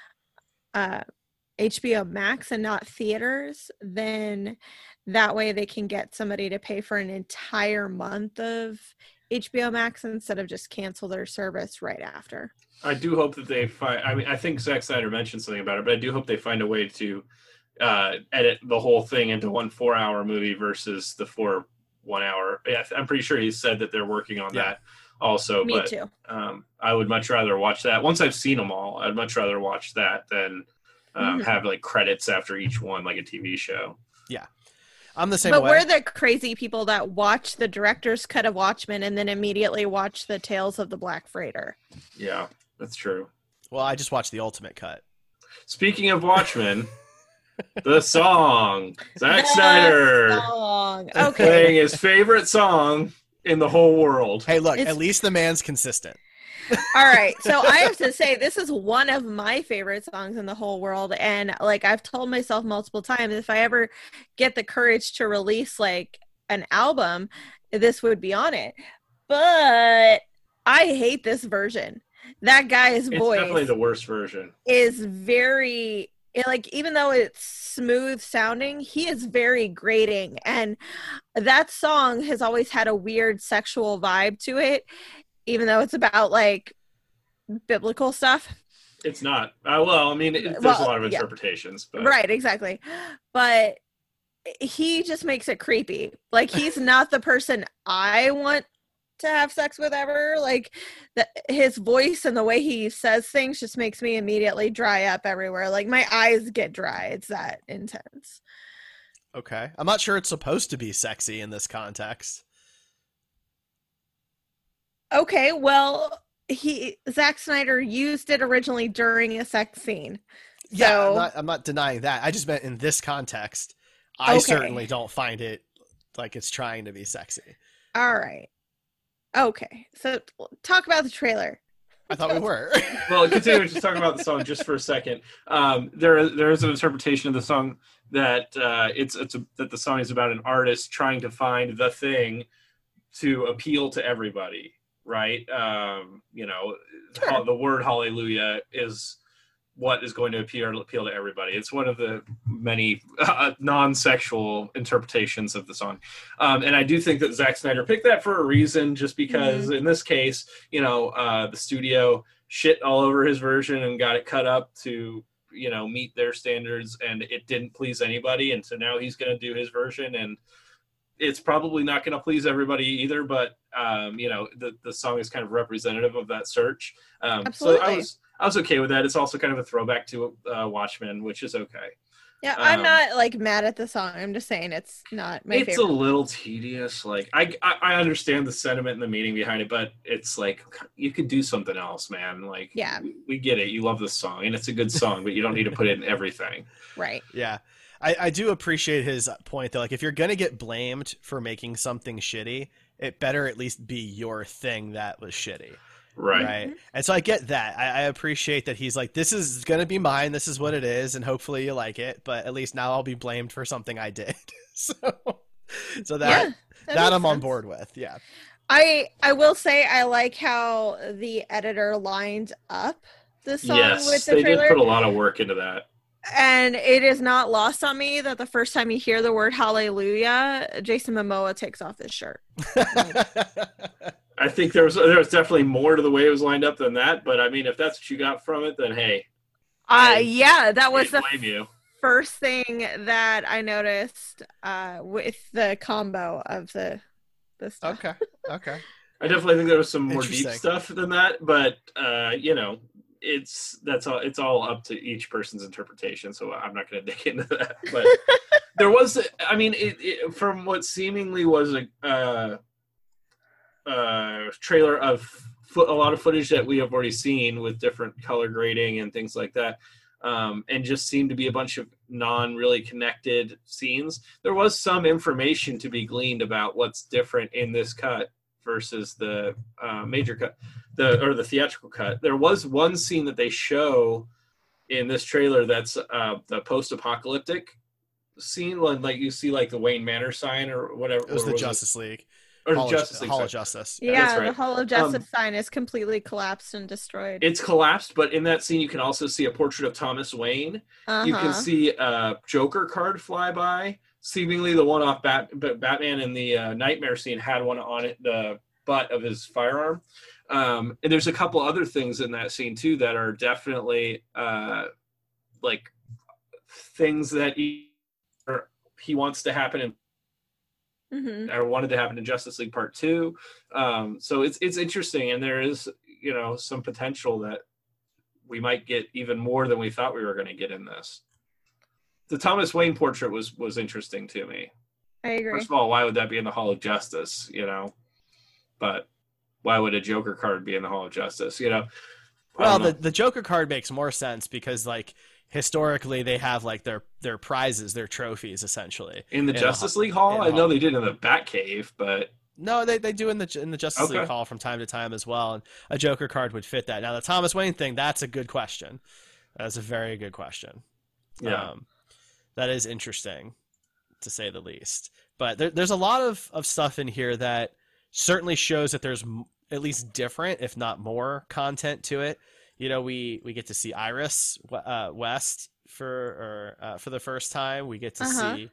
HBO Max and not theaters, then that way they can get somebody to pay for an entire month of HBO Max instead of just cancel their service right after. I do hope that they find. I mean, I think Zack Snyder mentioned something about it, but I do hope they find a way to edit the whole thing into 1 4-hour movie versus the 4 1-hour. Yeah, I'm pretty sure he said that they're working on that also. Me too. I would much rather watch that. Once I've seen them all, I'd much rather watch that than have like credits after each one, like a TV show. Yeah. I'm the same but way. we're the crazy people that watch the director's cut of Watchmen and then immediately watch the Tales of the Black Freighter. Yeah, that's true. Well, I just watched the ultimate cut. Speaking of Watchmen, the song. Zack Snyder Song. playing Okay. his favorite song in the whole world. Hey, look, It's- at least the man's consistent. All right. So I have to say, this is one of my favorite songs in the whole world. And like I've told myself multiple times, if I ever get the courage to release like an album, this would be on it. But I hate this version. That guy's It's voice definitely the worst version. is very like, even though it's smooth sounding, he is very grating. And that song has always had a weird sexual vibe to it, even though it's about like biblical stuff. It's not. Well, I mean, there's Well, a lot of yeah. interpretations, but Right, exactly. But he just makes it creepy. Like, he's not the person I want to have sex with ever. Like, his voice and the way he says things just makes me immediately dry up everywhere. Like, my eyes get dry. It's that intense. Okay. I'm not sure it's supposed to be sexy in this context. Okay, well, Zack Snyder used it originally during a sex scene. Yeah, So- I'm not denying that. I just meant in this context, I Okay. certainly don't find it like it's trying to be sexy. All right. Okay, so talk about the trailer. I thought we were. well, continuing to talk about the song just for a second. There is an interpretation of the song that that the song is about an artist trying to find the thing to appeal to everybody, right? Sure. The word hallelujah is what is going to appeal to everybody. It's one of the many non-sexual interpretations of the song. And I do think that Zack Snyder picked that for a reason, just because in this case, the studio shit all over his version and got it cut up to, meet their standards, and it didn't please anybody. And so now he's going to do his version, and it's probably not going to please everybody either, but the song is kind of representative of that search. Absolutely. So I was okay with that. It's also kind of a throwback to Watchmen, which is okay. Yeah, I'm not like mad at the song. I'm just saying it's not my It's favorite. a little tedious. Like I understand the sentiment and the meaning behind it, but it's like you could do something else, man. Like Yeah. we get it. You love this song, and it's a good song, but you don't need to put it in everything. Right. Yeah. I do appreciate his point though. Like, if you're gonna get blamed for making something shitty, it better at least be your thing that was shitty. Right. And so I get that. I appreciate that he's like, this is going to be mine. This is what it is. And hopefully you like it. But at least now I'll be blamed for something I did. so that makes I'm on sense. board with. Yeah. I will say I like how the editor lined up the song Yes, with the they trailer. did put a lot of work into that. And it is not lost on me that the first time you hear the word hallelujah, Jason Momoa takes off his shirt. I think there was definitely more to the way it was lined up than that. But I mean, if that's what you got from it, then hey, Yeah, that was the can't blame you. first thing that I noticed with the combo of the stuff. Okay. I definitely think there was some more deep Interesting. stuff than that, but it's all up to each person's interpretation. So I'm not going to dig into that. But there was, I mean, it from what seemingly was a trailer of a lot of footage that we have already seen with different color grading and things like that. And just seemed to be a bunch of non-really connected scenes. There was some information to be gleaned about what's different in this cut versus the major cut, the theatrical cut. There was one scene that they show in this trailer that's the post-apocalyptic scene, like you see like the Wayne Manor sign or whatever. It was the Justice League. Or Justice League. Hall of Justice. Yeah, right. The Hall of Justice sign is completely collapsed and destroyed. It's collapsed, but in that scene, you can also see a portrait of Thomas Wayne. You can see a Joker card fly by. Seemingly, the one off Batman in the Nightmare scene had one on it, the butt of his firearm. And there's a couple other things in that scene too that are definitely like things that he wants to happen in. I wanted to happen in Justice League Part 2. So it's interesting, and there is, some potential that we might get even more than we thought we were going to get in this. The Thomas Wayne portrait was interesting to me. I agree. First of all, why would that be in the Hall of Justice, But why would a Joker card be in the Hall of Justice, Well, the Joker card makes more sense because, like, historically they have like their prizes, their trophies, essentially in the Justice League Hall. I know they did in the Batcave, but no, they do in the Justice League Hall from time to time as well. And a Joker card would fit that. Now the Thomas Wayne thing, that's a good question. That's a very good question. Yeah, that is interesting, to say the least. But there's a lot of stuff in here that certainly shows that there's at least different, if not more, content to it. We get to see Iris West for the first time. We get to see,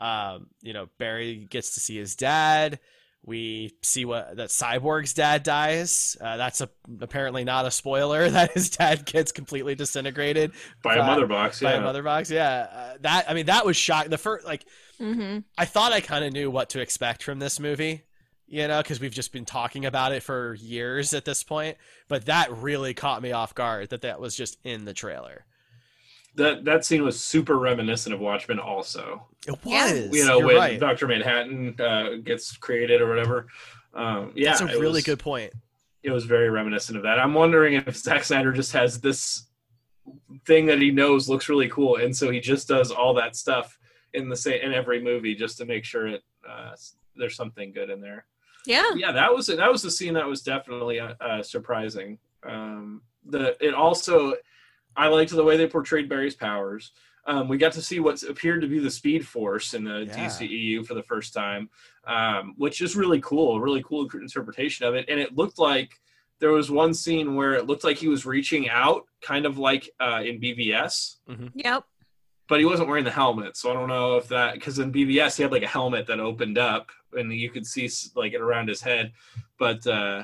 Barry gets to see his dad. We see that Cyborg's dad dies. That's apparently not a spoiler that his dad gets completely disintegrated by a mother box. By a mother box, yeah. That was shocking. The first, I thought I kind of knew what to expect from this movie. Because we've just been talking about it for years at this point. But that really caught me off guard that was just in the trailer. That scene was super reminiscent of Watchmen also. It was. When right. Dr. Manhattan gets created or whatever. That's a really good point. It was very reminiscent of that. I'm wondering if Zack Snyder just has this thing that he knows looks really cool. And so he just does all that stuff in every movie just to make sure there's something good in there. Yeah, that was the scene that was definitely surprising. I liked the way they portrayed Barry's powers. We got to see what appeared to be the Speed Force in the DCEU for the first time, which is really cool. A really cool interpretation of it. And it looked like there was one scene where it looked like he was reaching out, kind of like in BVS. Mm-hmm. Yep. But he wasn't wearing the helmet, so I don't know if that, because in BVS he had like a helmet that opened up and you could see like it around his head. But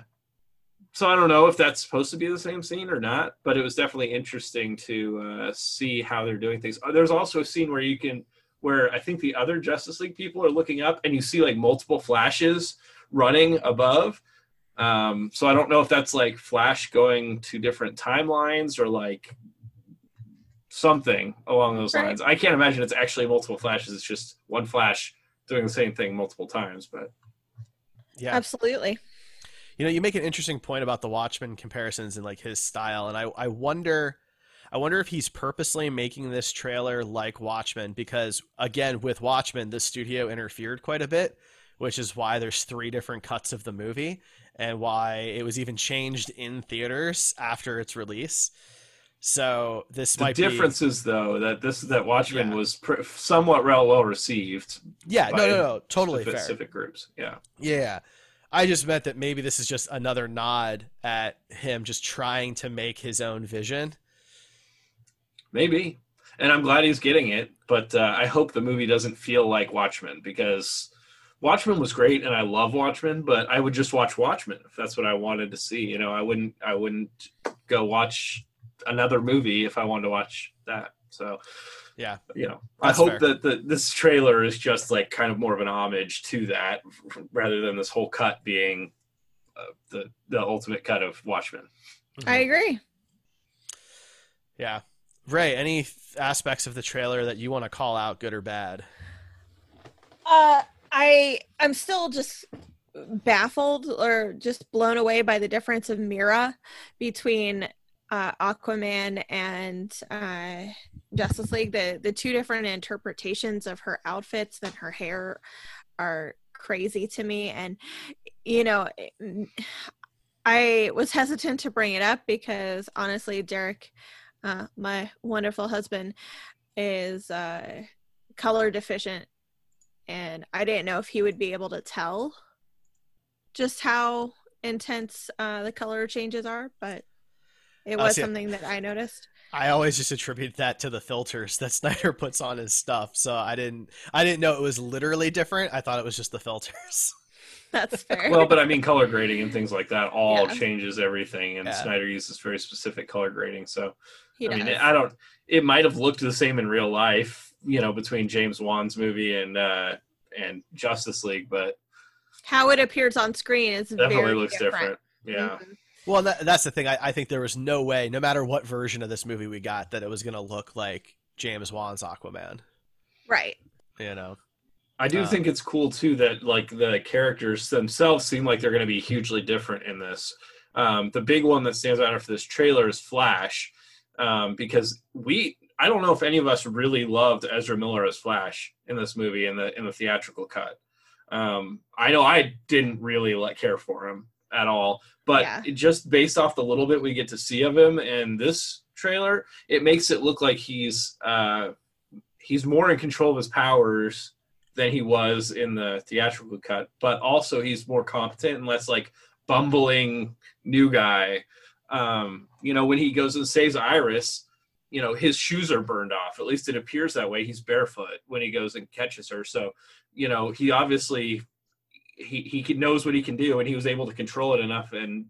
so I don't know if that's supposed to be the same scene or not. But it was definitely interesting to see how they're doing things. There's also a scene where I think the other Justice League people are looking up and you see like multiple Flashes running above. So I don't know if that's like Flash going to different timelines or like something along those lines. I can't imagine it's actually multiple Flashes. It's just one Flash doing the same thing multiple times. But yeah, absolutely. You make an interesting point about the Watchmen comparisons and like his style, and I wonder if he's purposely making this trailer like Watchmen because, again, with Watchmen, the studio interfered quite a bit, which is why there's 3 different cuts of the movie and why it was even changed in theaters after its release. So this might be... The difference is, though, that Watchmen was somewhat well received. Yeah, no, totally fair. Specific groups, yeah. Yeah. I just meant that maybe this is just another nod at him just trying to make his own vision. Maybe. And I'm glad he's getting it, but I hope the movie doesn't feel like Watchmen because Watchmen was great and I love Watchmen, but I would just watch Watchmen if that's what I wanted to see. I wouldn't go watch another movie if I wanted to watch that. So yeah, I hope that this trailer is just like kind of more of an homage to that rather than this whole cut being the ultimate cut of Watchmen. I agree. Yeah. Ray, any aspects of the trailer that you want to call out, good or bad? I'm still just baffled or just blown away by the difference of Mira between Aquaman and Justice League. The two different interpretations of her outfits and her hair are crazy to me. And, you know, I was hesitant to bring it up because honestly, Derek, my wonderful husband, is color deficient, and I didn't know if he would be able to tell just how intense the color changes are, but it was something that I noticed. I always just attribute that to the filters that Snyder puts on his stuff, so I didn't know it was literally different. I thought it was just the filters. That's fair. Well, but I mean, color grading and things like that all changes everything, and Yeah. Snyder uses very specific color grading. So, He I mean, does. it might have looked the same in real life, you know, between James Wan's movie and Justice League, but How it appears on screen is definitely very looks different. Yeah. Mhm. Well, that's the thing. I think there was no way, no matter what version of this movie we got, that it was going to look like James Wan's Aquaman. Right. You know, I do think it's cool too that like the characters themselves seem like they're going to be hugely different in this. The big one that stands out for this trailer is Flash, because I don't know if any of us really loved Ezra Miller as Flash in this movie in the theatrical cut. I know I didn't really care for him at all, but just based off the little bit we get to see of him in this trailer, it makes it look like he's more in control of his powers than he was in the theatrical cut, but also he's more competent and less like bumbling new guy. You know, when he goes and saves Iris, you know, his shoes are burned off. At least it appears that way. He's barefoot when he goes and catches her. So, you know, he obviously he knows what he can do, and he was able to control it enough and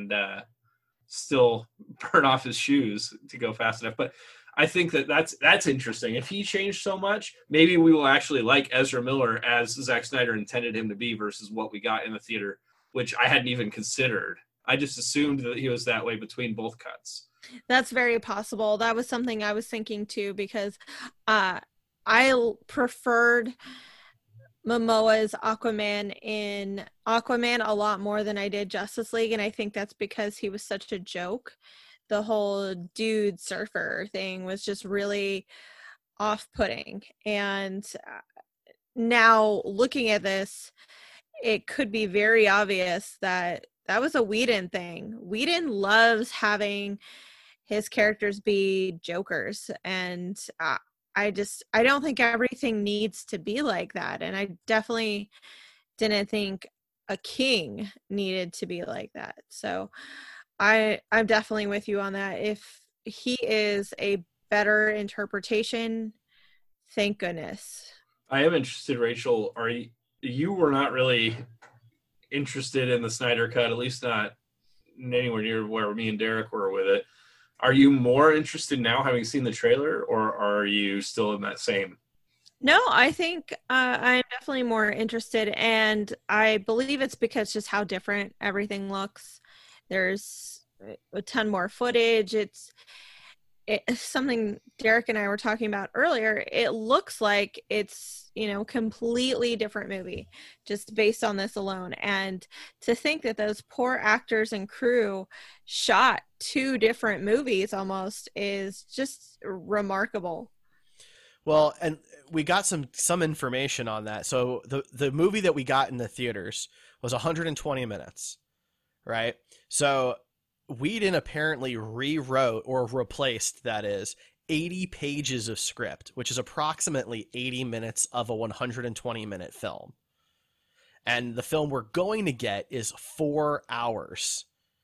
still burn off his shoes to go fast enough. But I think that's interesting. If he changed so much, maybe we will actually like Ezra Miller as Zack Snyder intended him to be versus what we got in the theater, which I hadn't even considered. I just assumed that he was that way between both cuts. That's very possible. That was something I was thinking too, because I preferred Momoa's Aquaman in Aquaman a lot more than I did Justice League, and I think that's because he was such a joke. The whole dude surfer thing was just really off-putting. And now looking at this, it could be very obvious that that was a Whedon thing. Whedon loves having his characters be jokers, and I don't think everything needs to be like that. And I definitely didn't think a king needed to be like that. So I'm definitely with you on that. If he is a better interpretation, thank goodness. I am interested, Rachel. You were not really interested in the Snyder cut, at least not anywhere near where me and Derek were with it. Are you more interested now, having seen the trailer, or are you still in that same? No, I think I'm definitely more interested, and I believe it's because just how different everything looks. There's a ton more footage. It's something Derek and I were talking about earlier. It looks like it's, completely different movie just based on this alone. And to think that those poor actors and crew shot 2 different movies almost is just remarkable. Well, and we got some information on that. So the movie that we got in the theaters was 120 minutes, right? So Whedon apparently rewrote or replaced, that is, 80 pages of script, which is approximately 80 minutes of a 120-minute film. And the film we're going to get is 4 hours,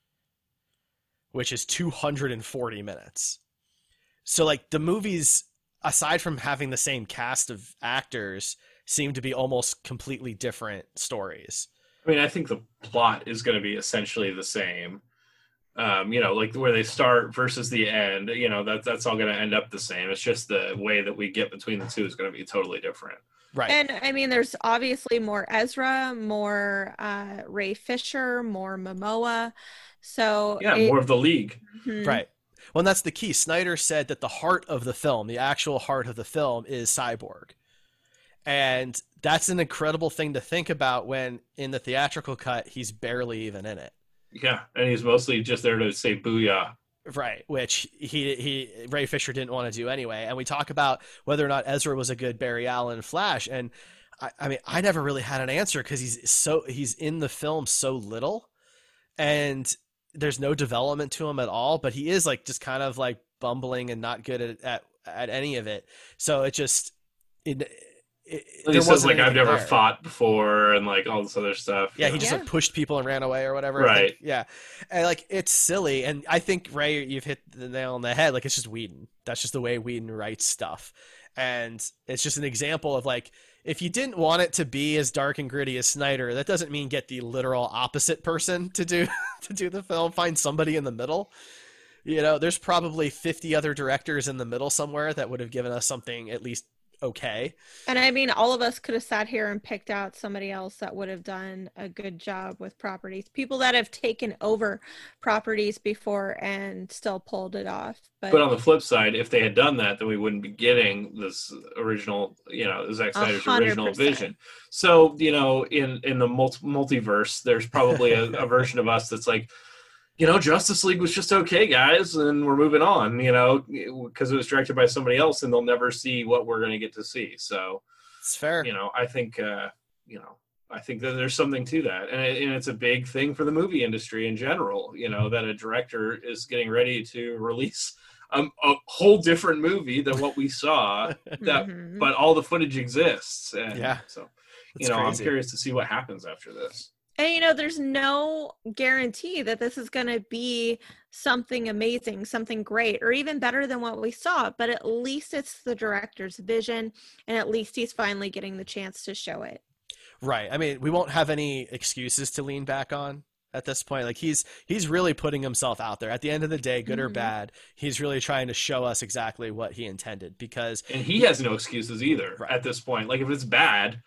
which is 240 minutes. So, like, the movies, aside from having the same cast of actors, seem to be almost completely different stories. I mean, I think the plot is going to be essentially the same. Like where they start versus the end, that's all going to end up the same. It's just the way that we get between the two is going to be totally different. Right. And I mean, there's obviously more Ezra, more Ray Fisher, more Momoa. So more of the League. Mm-hmm. Right. Well, and that's the key. Snyder said that the heart of the film, the actual heart of the film, is Cyborg. And that's an incredible thing to think about when in the theatrical cut, he's barely even in it. Yeah, and he's mostly just there to say booyah. Right, which Ray Fisher didn't want to do anyway. And we talk about whether or not Ezra was a good Barry Allen Flash, and I mean, I never really had an answer because he's in the film so little, and there's no development to him at all. But he is like just kind of like bumbling and not good at any of it. So it just he says like I've never fought before and like all this other stuff. Yeah, he just like pushed people and ran away or whatever. Right. Yeah, and like it's silly. And I think Ray, you've hit the nail on the head. Like it's just Whedon. That's just the way Whedon writes stuff, and it's just an example of like if you didn't want it to be as dark and gritty as Snyder, that doesn't mean get the literal opposite person to do the film. Find somebody in the middle. You know, there's probably 50 other directors in the middle somewhere that would have given us something at least okay. And I mean, all of us could have sat here and picked out somebody else that would have done a good job with properties. People that have taken over properties before and still pulled it off. But on the flip side, if they had done that, then we wouldn't be getting this original, Zack Snyder's original 100%. vision. So, in the multiverse, there's probably a version of us that's like, Justice League was just okay, guys, and we're moving on, because it was directed by somebody else, and they'll never see what we're going to get to see. So it's fair. I think, I think that there's something to that. And it's a big thing for the movie industry in general, that a director is getting ready to release a whole different movie than what we saw, but all the footage exists. And yeah. So, That's I'm crazy. curious to see what happens after this. And there's no guarantee that this is going to be something amazing, something great, or even better than what we saw. But at least it's the director's vision, and at least he's finally getting the chance to show it. Right. I mean, we won't have any excuses to lean back on at this point. Like he's really putting himself out there. At the end of the day, good or bad, he's really trying to show us exactly what he intended. And he has no excuses either at this point. Like if it's bad,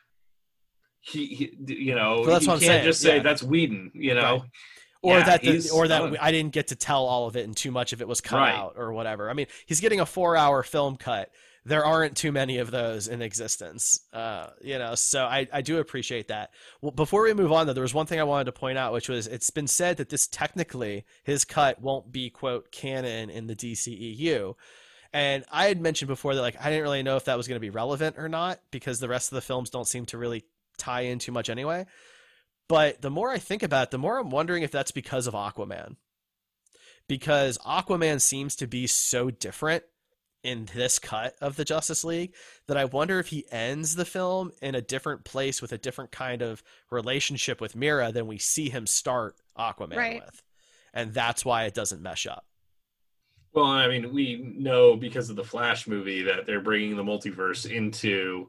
he well, that's what I'm can't saying. Just say that's Whedon, Right. Or that I didn't get to tell all of it and too much of it was cut out or whatever. I mean, he's getting a 4-hour film cut. There aren't too many of those in existence, so I do appreciate that. Well, before we move on, though, there was one thing I wanted to point out, which was it's been said that this technically, his cut won't be, quote, canon in the DCEU. And I had mentioned before that, like, I didn't really know if that was going to be relevant or not because the rest of the films don't seem to really tie in too much anyway. But the more I think about it, the more I'm wondering if that's because of Aquaman. Because Aquaman seems to be so different in this cut of the Justice League that I wonder if he ends the film in a different place with a different kind of relationship with Mira than we see him start Aquaman with. And that's why it doesn't mesh up. Well, I mean, we know because of the Flash movie that they're bringing the multiverse into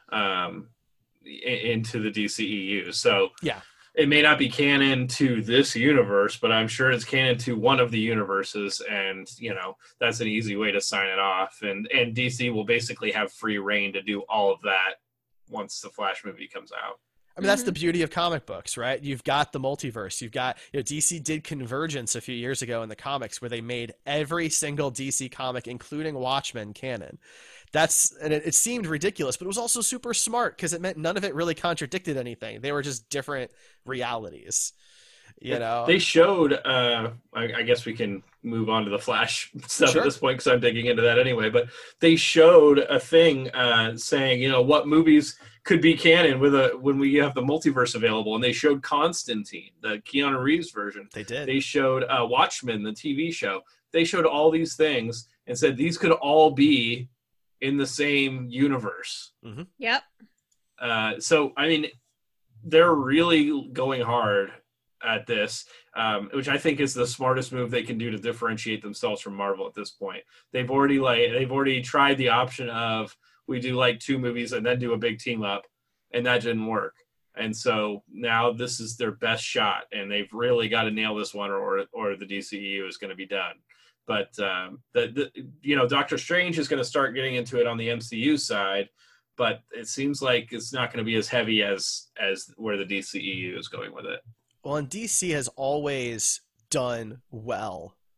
the DCEU. So yeah, it may not be canon to this universe, but I'm sure it's canon to one of the universes. And, that's an easy way to sign it off. And DC will basically have free reign to do all of that once the Flash movie comes out. I mean, that's the beauty of comic books, right? You've got the multiverse. You've got, DC did Convergence a few years ago in the comics where they made every single DC comic, including Watchmen, canon. And it seemed ridiculous, but it was also super smart because it meant none of it really contradicted anything. They were just different realities, They showed, I guess we can move on to the Flash stuff at this point because I'm digging into that anyway, but they showed a thing saying, what movies could be canon when we have the multiverse available. And they showed Constantine, the Keanu Reeves version. They did. They showed Watchmen, the TV show. They showed all these things and said these could all be in the same universe. Mm-hmm. Yep. So, I mean, they're really going hard at this, which I think is the smartest move they can do to differentiate themselves from Marvel at this point. They've already tried the option of we do like 2 movies and then do a big team up, and that didn't work. And so now this is their best shot, and they've really got to nail this one, or the DCEU is going to be done. But Doctor Strange is going to start getting into it on the MCU side, but it seems like it's not going to be as heavy as where the DCEU is going with it. Well, and DC has always done well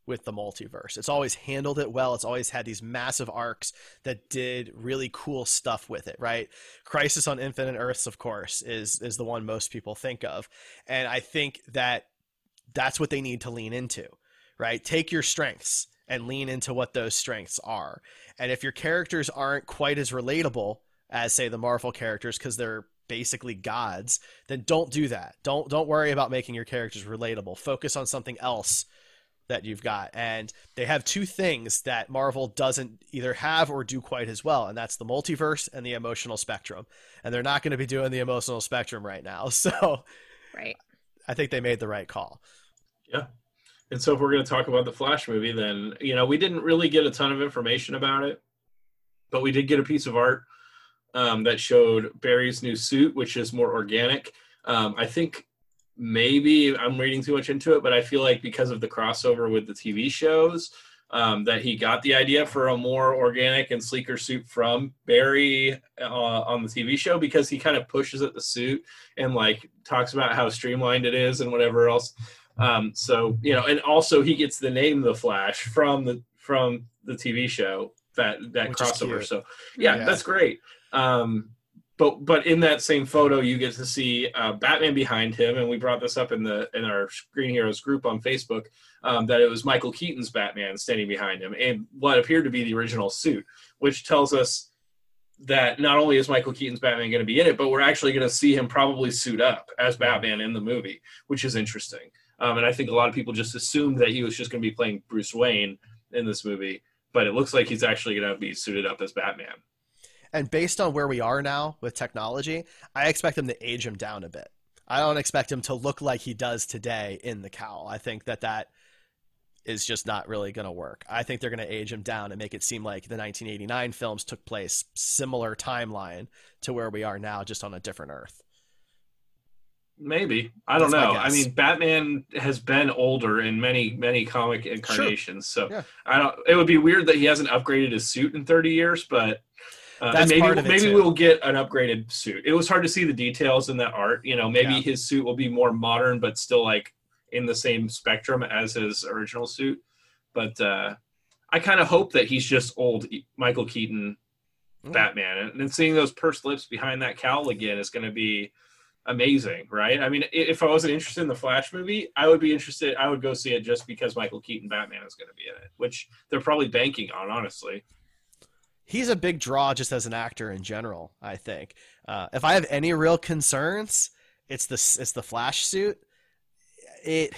with the multiverse. It's always handled it well. It's always had these massive arcs that did really cool stuff with it, right? Crisis on Infinite Earths, of course, is the one most people think of. And I think that that's what they need to lean into, right? Take your strengths and lean into what those strengths are. And if your characters aren't quite as relatable as, say, the Marvel characters, because they're basically gods, then don't do that. Don't worry about making your characters relatable. Focus on something else that you've got. And they have two things that Marvel doesn't either have or do quite as well, and that's the multiverse and the emotional spectrum. And they're not going to be doing the emotional spectrum right now. So Right. I think they made the right call. Yeah. And so if we're going to talk about the Flash movie, then, we didn't really get a ton of information about it, but we did get a piece of art that showed Barry's new suit, which is more organic. I think maybe I'm reading too much into it, but I feel like because of the crossover with the TV shows, that he got the idea for a more organic and sleeker suit from Barry on the TV show, because he kind of pushes at the suit and like talks about how streamlined it is and whatever else. So, and also he gets the name The Flash from the TV show, that Which is crossover. cute. So yeah, that's great. But in that same photo, you get to see Batman behind him, and we brought this up in our Screen Heroes group on Facebook, that it was Michael Keaton's Batman standing behind him, and what appeared to be the original suit, which tells us that not only is Michael Keaton's Batman going to be in it, but we're actually going to see him probably suit up as Batman in the movie, which is interesting. And I think a lot of people just assumed that he was just going to be playing Bruce Wayne in this movie, but it looks like he's actually going to be suited up as Batman. And based on where we are now with technology, I expect them to age him down a bit. I don't expect him to look like he does today in the cowl. I think that is just not really going to work. I think they're going to age him down and make it seem like the 1989 films took place similar timeline to where we are now, just on a different Earth. Maybe. I don't That's my know. I guess. mean, Batman has been older in many comic incarnations, so Yeah. it would be weird that he hasn't upgraded his suit in 30 years, but That's maybe part of it, too. we'll get an upgraded suit. It was hard to see the details in that art. Maybe his suit will be more modern, but still like in the same spectrum as his original suit. But I kind of hope that he's just old Michael Keaton Batman, and then seeing those pursed lips behind that cowl again is going to be amazing, right? I mean, if I wasn't interested in the Flash movie, I would be interested. I would go see it just because Michael Keaton Batman is going to be in it, which they're probably banking on, honestly. He's a big draw just as an actor in general, I think. If I have any real concerns, it's the Flash suit. It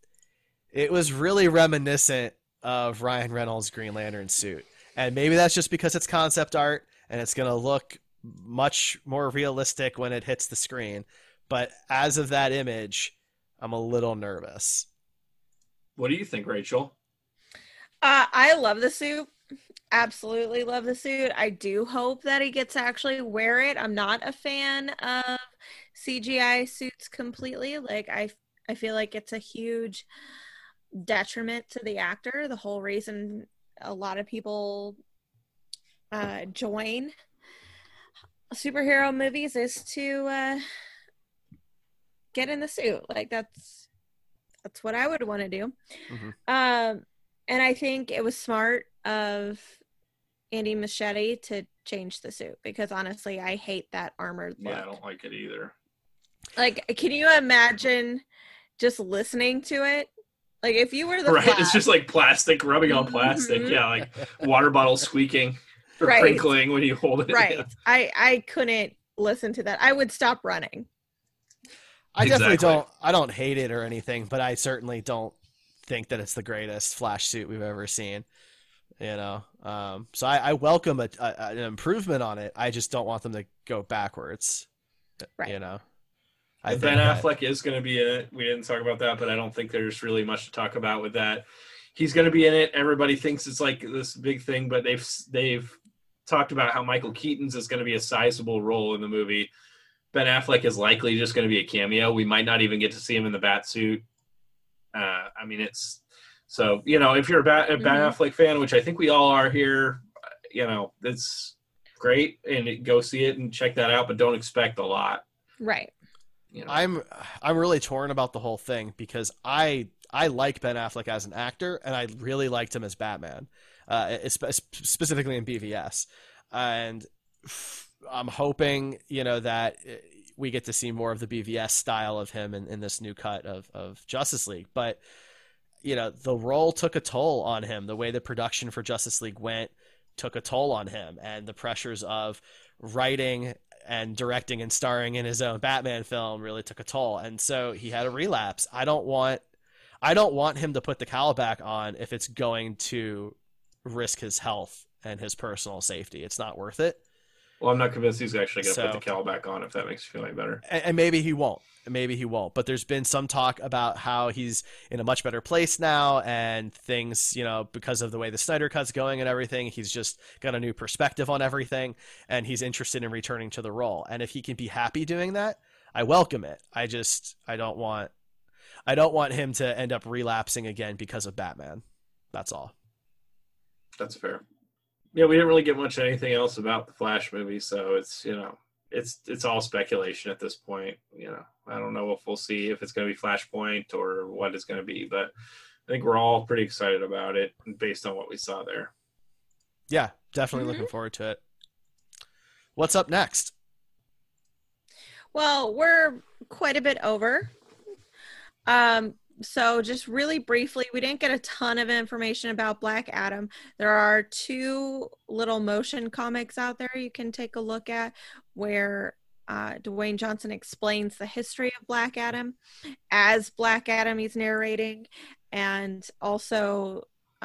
was really reminiscent of Ryan Reynolds' Green Lantern suit. And maybe that's just because it's concept art and it's going to look much more realistic when it hits the screen. But as of that image, I'm a little nervous. What do you think, Rachel? I love the suit. Absolutely love the suit. I do hope that he gets to actually wear it. I'm not a fan of CGI suits completely. Like I feel like it's a huge detriment to the actor. The whole reason a lot of people join superhero movies is to get in the suit. Like that's what I would want to do. Mm-hmm. And I think it was smart of Andy Muschietti to change the suit, because honestly, I hate that armored look. Yeah, I don't like it either. Like, can you imagine just listening to it? Like, if you were the Right, Flash, it's just like plastic rubbing on plastic. Mhm. Yeah, like water bottle squeaking or Right. crinkling when you hold it. right. Yeah. I couldn't listen to that. I would stop running. I definitely Exactly. I don't hate it or anything, but I certainly don't think that it's the greatest Flash suit we've ever seen. So I welcome an improvement on it. I just don't want them to go backwards. Right. I Ben think that- Affleck is going to be in it. We didn't talk about that, but I don't think there's really much to talk about with that. He's going to be in it. Everybody thinks it's like this big thing, but they've talked about how Michael Keaton's is going to be a sizable role in the movie. Ben Affleck is likely just going to be a cameo. We might not even get to see him in the bat suit. I mean, it's so, if you're a Ben Affleck fan, which I think we all are here, it's great, and go see it and check that out, but don't expect a lot. Right. you know. I'm really torn about the whole thing because I like Ben Affleck as an actor, and I really liked him as Batman, specifically in BVS, and I'm hoping, you know, that we get to see more of the BVS style of him in this new cut of Justice League. But, you know, the role took a toll on him. The way the production for Justice League went took a toll on him, and the pressures of writing and directing and starring in his own Batman film really took a toll. And so he had a relapse. I don't want him to put the cowl back on if it's going to risk his health and his personal safety. It's not worth it. Well, I'm not convinced he's actually going to put the cowl back on, if that makes you feel any better. And maybe he won't. Maybe he won't. But there's been some talk about how he's in a much better place now, and things, you know, because of the way the Snyder Cut's going and everything, he's just got a new perspective on everything, and he's interested in returning to the role. And if he can be happy doing that, I welcome it. I don't want him to end up relapsing again because of Batman. That's all. That's fair. Yeah, we didn't really get much anything else about the Flash movie, so it's, you know, it's all speculation at this point. You know, I don't know if we'll see if it's going to be Flashpoint or what it's going to be, but I think we're all pretty excited about it based on what we saw there. Yeah, definitely looking forward to it. What's up next? Well, we're quite a bit over. So just really briefly, we didn't get a ton of information about Black Adam. There are 2 little motion comics out there you can take a look at where Dwayne Johnson explains the history of Black Adam as Black Adam he's narrating, and also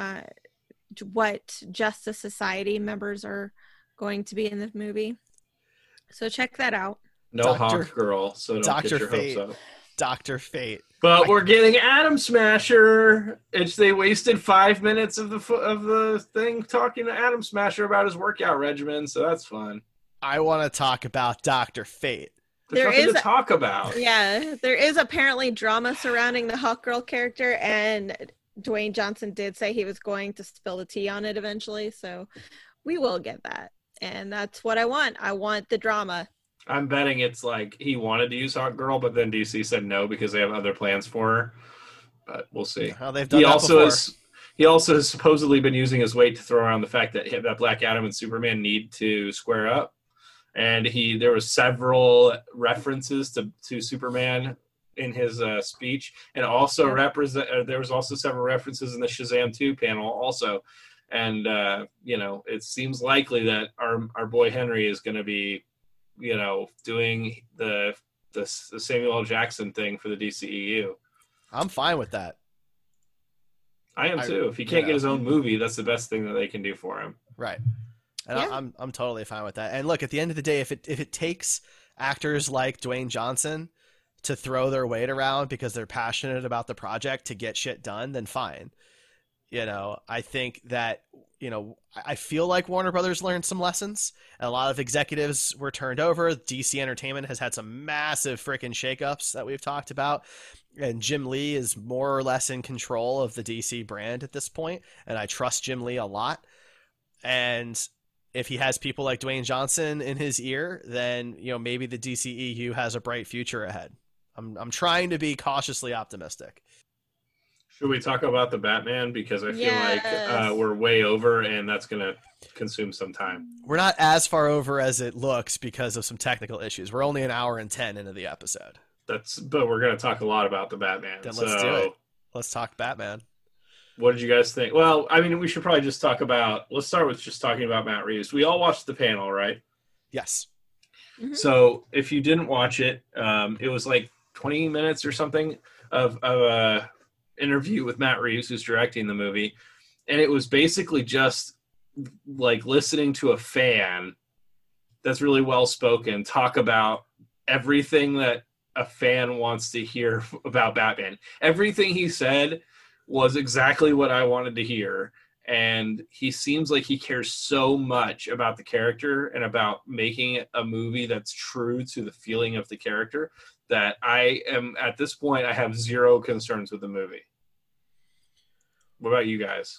what Justice Society members are going to be in the movie. So check that out. No Hawk Girl, so don't get your Fate. hopes up. Dr. Fate. But we're getting Atom Smasher. They wasted 5 minutes of the thing talking to Atom Smasher about his workout regimen, so that's fun. I want to talk about Dr. Fate. There's nothing to talk about. Yeah, there is apparently drama surrounding the Hawk Girl character, and Dwayne Johnson did say he was going to spill the tea on it eventually, so we will get that. And that's what I want. I want the drama. I'm betting it's like he wanted to use Hawk Girl, but then DC said no because they have other plans for her. But we'll see. Well, they've done He also has supposedly been using his weight to throw around the fact that Black Adam and Superman need to square up. And there was several references to Superman in his speech, and also there was also several references in the Shazam 2 panel also. And you know, it seems likely that our boy Henry is going to be, you know, doing the Samuel L. Jackson thing for the DCEU. I'm fine with that. I am too. If he can't get his own movie, that's the best thing that they can do for him. Right. And yeah. I'm totally fine with that. And look, at the end of the day, if it takes actors like Dwayne Johnson to throw their weight around because they're passionate about the project to get shit done, then fine. You know, I think that, you know, I feel like Warner Brothers learned some lessons. A lot of executives were turned over. DC Entertainment has had some massive freaking shakeups that we've talked about. And Jim Lee is more or less in control of the DC brand at this point. And I trust Jim Lee a lot. And if he has people like Dwayne Johnson in his ear, then, you know, maybe the DCEU has a bright future ahead. I'm trying to be cautiously optimistic. Should we talk about the Batman? Because I feel like we're way over, and that's going to consume some time. We're not as far over as it looks because of some technical issues. We're only an hour and 10 into the episode. But we're going to talk a lot about the Batman. Then let's do it. Let's talk Batman. What did you guys think? Well, I mean, we should probably just let's start with just talking about Matt Reeves. We all watched the panel, right? Yes. Mm-hmm. So if you didn't watch it, it was like 20 minutes or something of a interview with Matt Reeves, who's directing the movie. And it was basically just like listening to a fan that's really well spoken talk about everything that a fan wants to hear about Batman. Everything he said was exactly what I wanted to hear. And he seems like he cares so much about the character and about making a movie that's true to the feeling of the character that I am, at this point, I have zero concerns with the movie. What about you guys?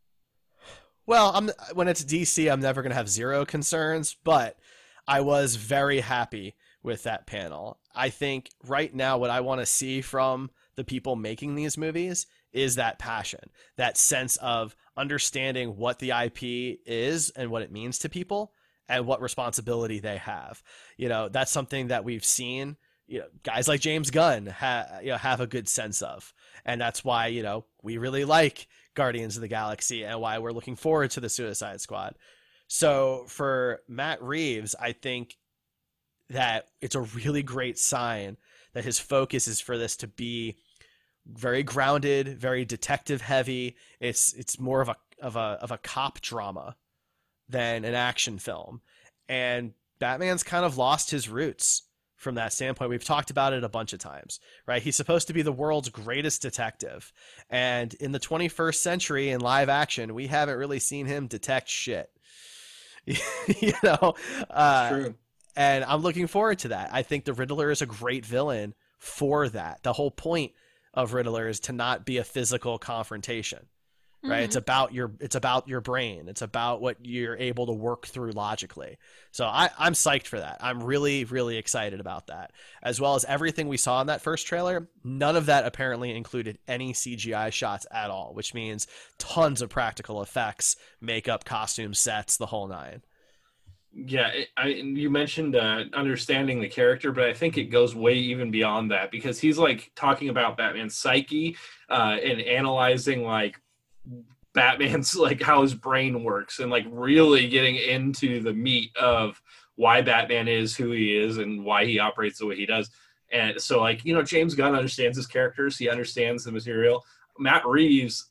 Well, when it's DC, I'm never going to have zero concerns, but I was very happy with that panel. I think right now what I want to see from the people making these movies is that passion, that sense of understanding what the IP is and what it means to people and what responsibility they have. You know, that's something that we've seen, you know, guys like James Gunn have a good sense of. And that's why, you know, we really like Guardians of the Galaxy and why we're looking forward to the Suicide Squad. So for Matt Reeves, I think that it's a really great sign that his focus is for this to be very grounded, very detective heavy. It's more of a cop drama than an action film. And Batman's kind of lost his roots from that standpoint. We've talked about it a bunch of times, right? He's supposed to be the world's greatest detective. And in the 21st century in live action, we haven't really seen him detect shit. You know? True. And I'm looking forward to that. I think the Riddler is a great villain for that. The whole point of Riddler is to not be a physical confrontation, right? Mm-hmm. It's about your brain. It's about what you're able to work through logically. So I'm psyched for that. I'm really, really excited about that. As well as everything we saw in that first trailer, none of that apparently included any CGI shots at all, which means tons of practical effects, makeup, costume sets, the whole nine. Yeah, you mentioned understanding the character, but I think it goes way even beyond that, because he's like talking about Batman's psyche and analyzing like Batman's like how his brain works and like really getting into the meat of why Batman is who he is and why he operates the way he does. And so like, you know, James Gunn understands his characters. He understands the material. Matt Reeves,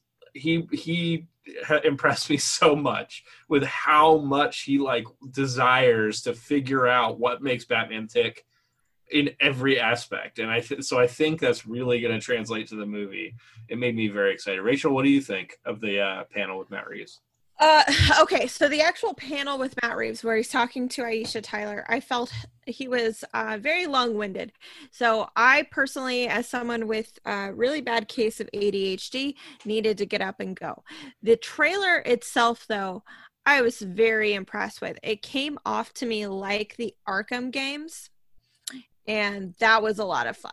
he impressed me so much with how much he like desires to figure out what makes Batman tick in every aspect. And so I think that's really going to translate to the movie. It made me very excited. Rachel, what do you think of the panel with Matt Reeves? Okay, so the actual panel with Matt Reeves where he's talking to Aisha Tyler, I felt he was very long-winded. So I personally, as someone with a really bad case of ADHD, needed to get up and go. The trailer itself, though, I was very impressed with. It came off to me like the Arkham games, and that was a lot of fun.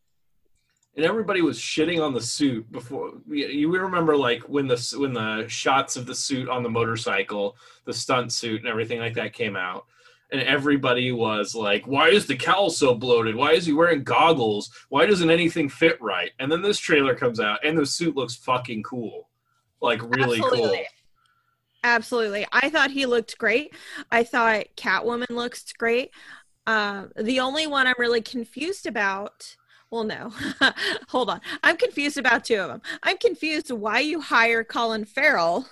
And everybody was shitting on the suit before. You remember like when the shots of the suit on the motorcycle, the stunt suit and everything like that came out, and everybody was like, why is the cowl so bloated? Why is he wearing goggles? Why doesn't anything fit right? And then this trailer comes out and the suit looks fucking cool. Like really cool. Absolutely. I thought he looked great. I thought Catwoman looks great. The only one I'm really confused about, well, no, hold on. I'm confused about two of them. I'm confused why you hire Colin Farrell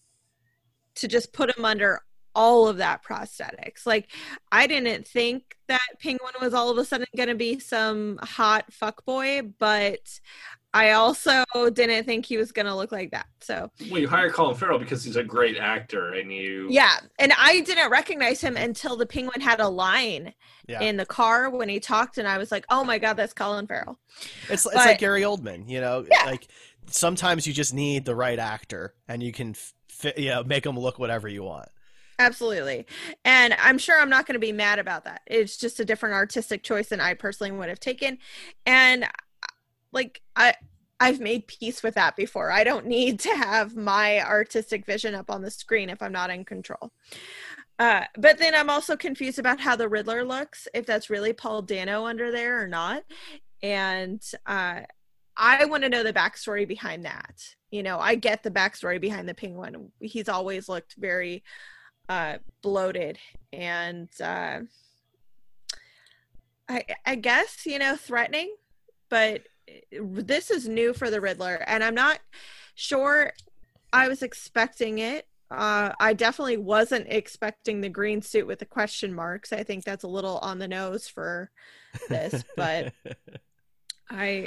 to just put him under all of that prosthetics. Like, I didn't think that Penguin was all of a sudden going to be some hot fuckboy, but I also didn't think he was going to look like that. So, well, you hire Colin Farrell because he's a great actor, and yeah, and I didn't recognize him until the Penguin had a line in the car when he talked, and I was like, "Oh my god, that's Colin Farrell." It's like Gary Oldman, you know. Like sometimes you just need the right actor, and you can make them look whatever you want. Absolutely. And I'm sure I'm not going to be mad about that. It's just a different artistic choice than I personally would have taken. And like, I've made peace with that before. I don't need to have my artistic vision up on the screen if I'm not in control. But then I'm also confused about how the Riddler looks, if that's really Paul Dano under there or not. And I want to know the backstory behind that. You know, I get the backstory behind the Penguin. He's always looked very bloated and I guess, you know, threatening, but this is new for the Riddler and I'm not sure I was expecting it. I definitely wasn't expecting the green suit with the question marks. I think that's a little on the nose for this, but I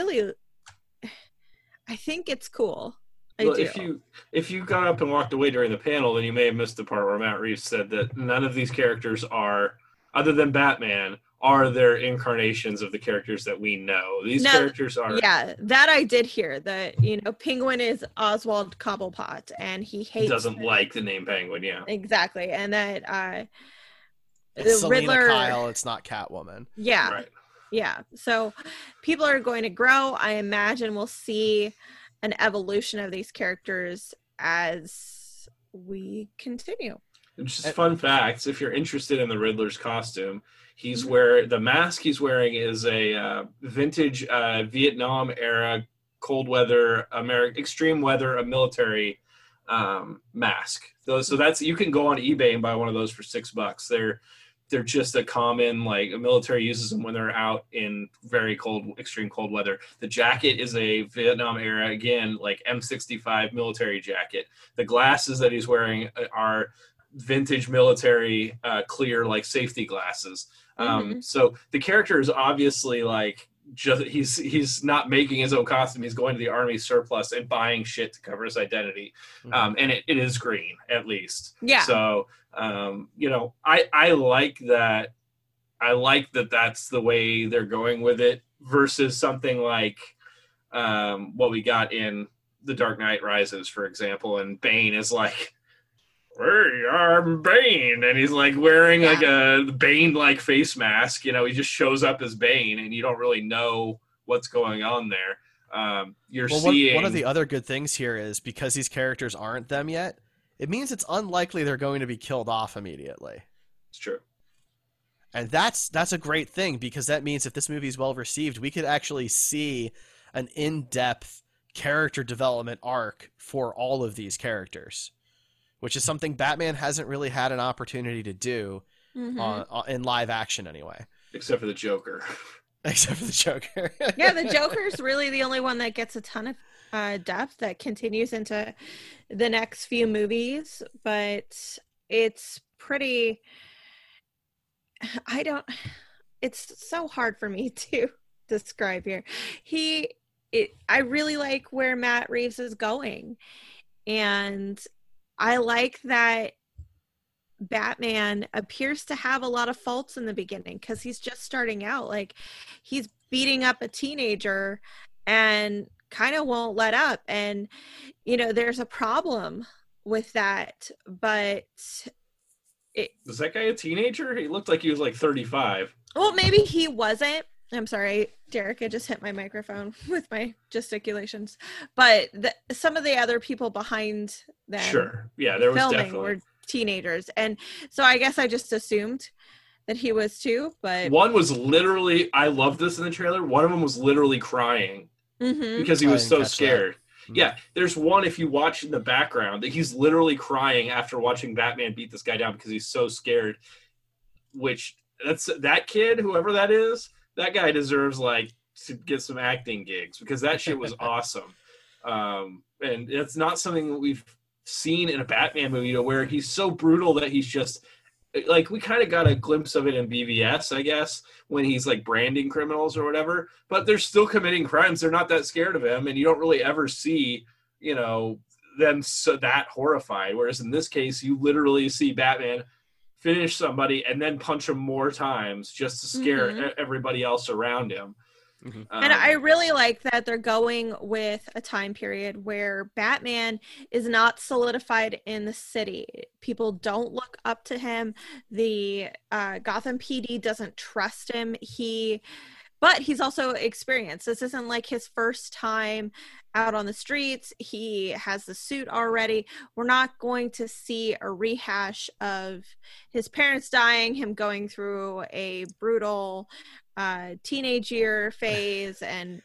think it's cool. Well, if you got up and walked away during the panel, then you may have missed the part where Matt Reeves said that none of these characters are, other than Batman, are their incarnations of the characters that we know. These characters are... Yeah, that I did hear. That, you know, Penguin is Oswald Cobblepot, and he hates... Doesn't like the name Penguin, yeah. Exactly. And that It's the Selena Riddler. Kyle. It's not Catwoman. Yeah. Right. Yeah. So people are going to grow. I imagine we'll see an evolution of these characters as we continue. Just fun facts. If you're interested in the Riddler's costume, the mask he's wearing is a vintage Vietnam era cold weather, extreme weather, military mask. So that's, you can go on eBay and buy one of those for $6. They're just a common, like, a military uses them when they're out in very cold, extreme cold weather. The jacket is a Vietnam era, again, like M65 military jacket. The glasses that he's wearing are vintage military clear, like, safety glasses. So the character is obviously, like, just he's not making his own costume. He's going to the army surplus and buying shit to cover his identity. And it is green, at least. Yeah. So I like that. I like that that's the way they're going with it versus something like what we got in The Dark Knight Rises, for example. And Bane is like, "We are Bane," and he's like wearing like a Bane like face mask. He just shows up as Bane, and you don't really know what's going on there. Seeing one of the other good things here is because these characters aren't them yet, it means it's unlikely they're going to be killed off immediately. It's true. And that's a great thing, because that means if this movie is well received, we could actually see an in-depth character development arc for all of these characters, which is something Batman hasn't really had an opportunity to do in live action anyway. Except for the Joker. Except for the Joker. Yeah, the Joker's really the only one that gets a ton of depth that continues into the next few movies, but it's pretty... it's so hard for me to describe here. I really like where Matt Reeves is going, and I like that Batman appears to have a lot of faults in the beginning because he's just starting out. Like, he's beating up a teenager and kind of won't let up, and there's a problem with that, but was that guy a teenager? He looked like he was like 35. Well, maybe he wasn't. I'm sorry, Derek, I just hit my microphone with my gesticulations. But some of the other people behind them, sure, yeah, there was filming definitely were teenagers, and so I guess I just assumed that he was too. But one was literally, I love this in the trailer. One of them was literally crying because he was so scared. Yeah, there's one, if you watch in the background, that he's literally crying after watching Batman beat this guy down because he's so scared. Which, that kid, whoever that is, that guy deserves, like, to get some acting gigs because that shit was awesome. And it's not something that we've seen in a Batman movie, where he's so brutal that he's just... Like, we kind of got a glimpse of it in BVS, I guess, when he's, like, branding criminals or whatever. But they're still committing crimes. They're not that scared of him. And you don't really ever see, them that horrified. Whereas in this case, you literally see Batman finish somebody and then punch him more times just to scare everybody else around him. And I really like that they're going with a time period where Batman is not solidified in the city. People don't look up to him. The Gotham PD doesn't trust him. But he's also experienced. This isn't like his first time out on the streets. He has the suit already. We're not going to see a rehash of his parents dying, him going through a brutal teenage year phase, and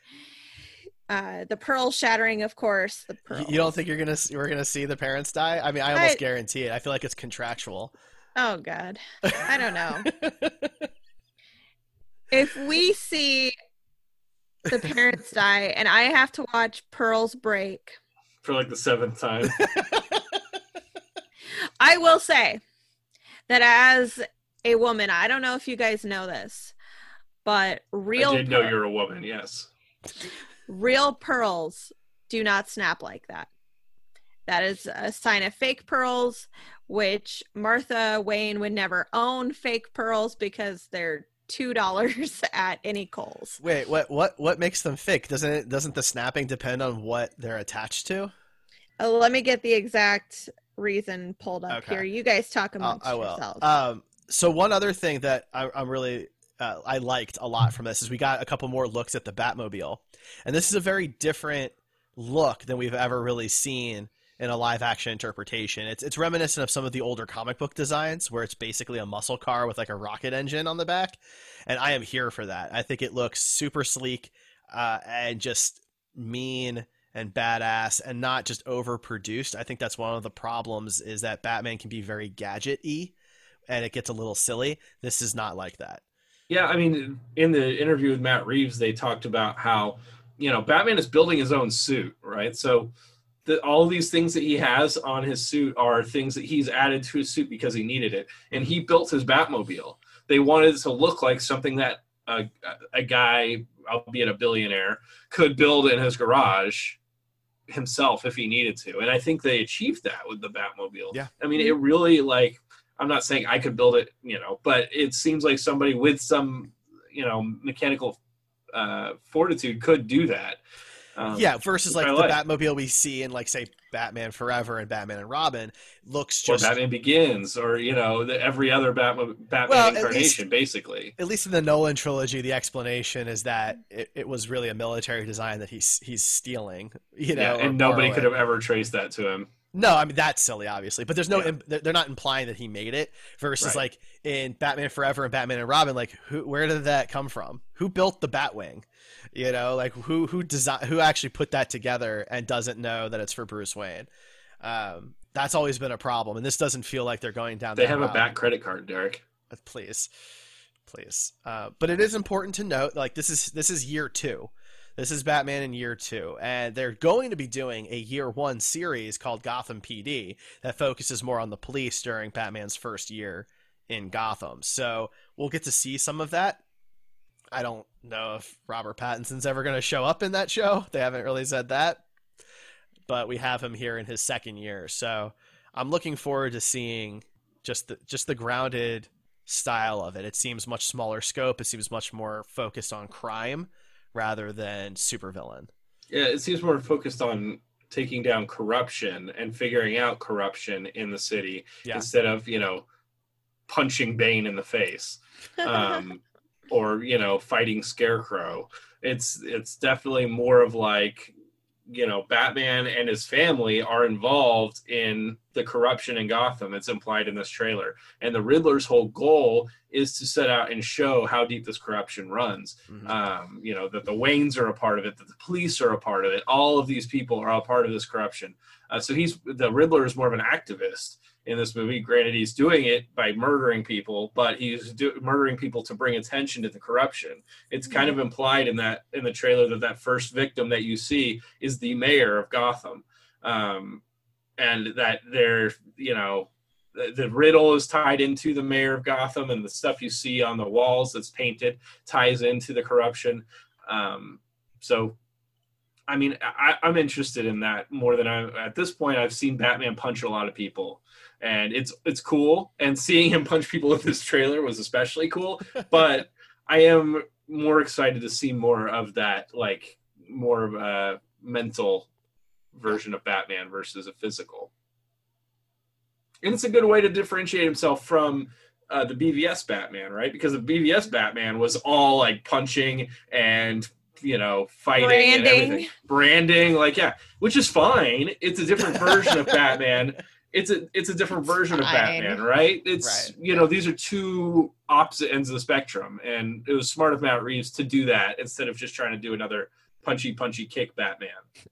the pearl shattering, of course. The pearls. You don't think we're gonna see the parents die? I mean, I almost guarantee it. I feel like it's contractual. Oh God, I don't know. If we see the parents die and I have to watch pearls break for like the 7th time, I will say that as a woman, I don't know if you guys know this, but I did know you're a woman, yes. Real pearls do not snap like that. That is a sign of fake pearls, which Martha Wayne would never own fake pearls because they're $2 at any Kohl's. Wait, what makes them fake? Doesn't the snapping depend on what they're attached to? Let me get the exact reason pulled up here. You guys talk amongst yourselves. So one other thing that I'm really I liked a lot from this is we got a couple more looks at the Batmobile, and this is a very different look than we've ever really seen in a live action interpretation. It's reminiscent of some of the older comic book designs where it's basically a muscle car with like a rocket engine on the back, and I am here for that. I think it looks super sleek and just mean and badass and not just overproduced. I think that's one of the problems, is that Batman can be very gadget-y and it gets a little silly. This is not like that. Yeah, I mean, in the interview with Matt Reeves, they talked about how, Batman is building his own suit, right? So all these things that he has on his suit are things that he's added to his suit because he needed it. And he built his Batmobile. They wanted it to look like something that a guy, albeit a billionaire, could build in his garage himself if he needed to. And I think they achieved that with the Batmobile. Yeah. I mean, it really, like, I'm not saying I could build it, but it seems like somebody with some, mechanical fortitude could do that. Versus like the Batmobile we see in, like, say, Batman Forever and Batman and Robin looks just... Or Batman Begins, or, every other Batman incarnation, basically. At least in the Nolan trilogy, the explanation is that it was really a military design that he's stealing, and nobody could have ever traced that to him. No, I mean, that's silly, obviously, but there's no, they're not implying that he made it, versus like in Batman Forever and Batman and Robin, like where did that come from? Who built the Batwing? Like who actually put that together and doesn't know that it's for Bruce Wayne? That's always been a problem. And this doesn't feel like they're going down that route. They have a Bat credit card, Derek. Please. But it is important to note, like, this is year 2. This is Batman in year 2, and they're going to be doing a year 1 series called Gotham PD that focuses more on the police during Batman's first year in Gotham. So we'll get to see some of that. I don't know if Robert Pattinson's ever going to show up in that show. They haven't really said that, but we have him here in his second year. So I'm looking forward to seeing just the grounded style of it. It seems much smaller scope. It seems much more focused on crime rather than supervillain. Yeah, it seems more focused on taking down corruption and figuring out corruption in the city instead of, punching Bane in the face or, fighting Scarecrow. It's definitely more of like, Batman and his family are involved in the corruption in Gotham. It's implied in this trailer. And the Riddler's whole goal is to set out and show how deep this corruption runs. Mm-hmm. That the Waynes are a part of it, that the police are a part of it. All of these people are a part of this corruption. So the Riddler is more of an activist in this movie. Granted, he's doing it by murdering people, but he's murdering people to bring attention to the corruption. It's kind of implied in the trailer that first victim that you see is the mayor of Gotham, and that they're, the riddle is tied into the mayor of Gotham, and the stuff you see on the walls that's painted ties into the corruption. So, I mean, I'm interested in that more than at this point. I've seen Batman punch a lot of people, and it's cool. And seeing him punch people in this trailer was especially cool. But I am more excited to see more of that, like more of a mental version of Batman versus a physical. And it's a good way to differentiate himself from the BVS Batman, right? Because the BVS Batman was all like punching and, fighting and everything. Branding, which is fine. It's a different version of Batman. It's a different version of Batman, right? It's, right. These are two opposite ends of the spectrum. And it was smart of Matt Reeves to do that instead of just trying to do another punchy kick Batman.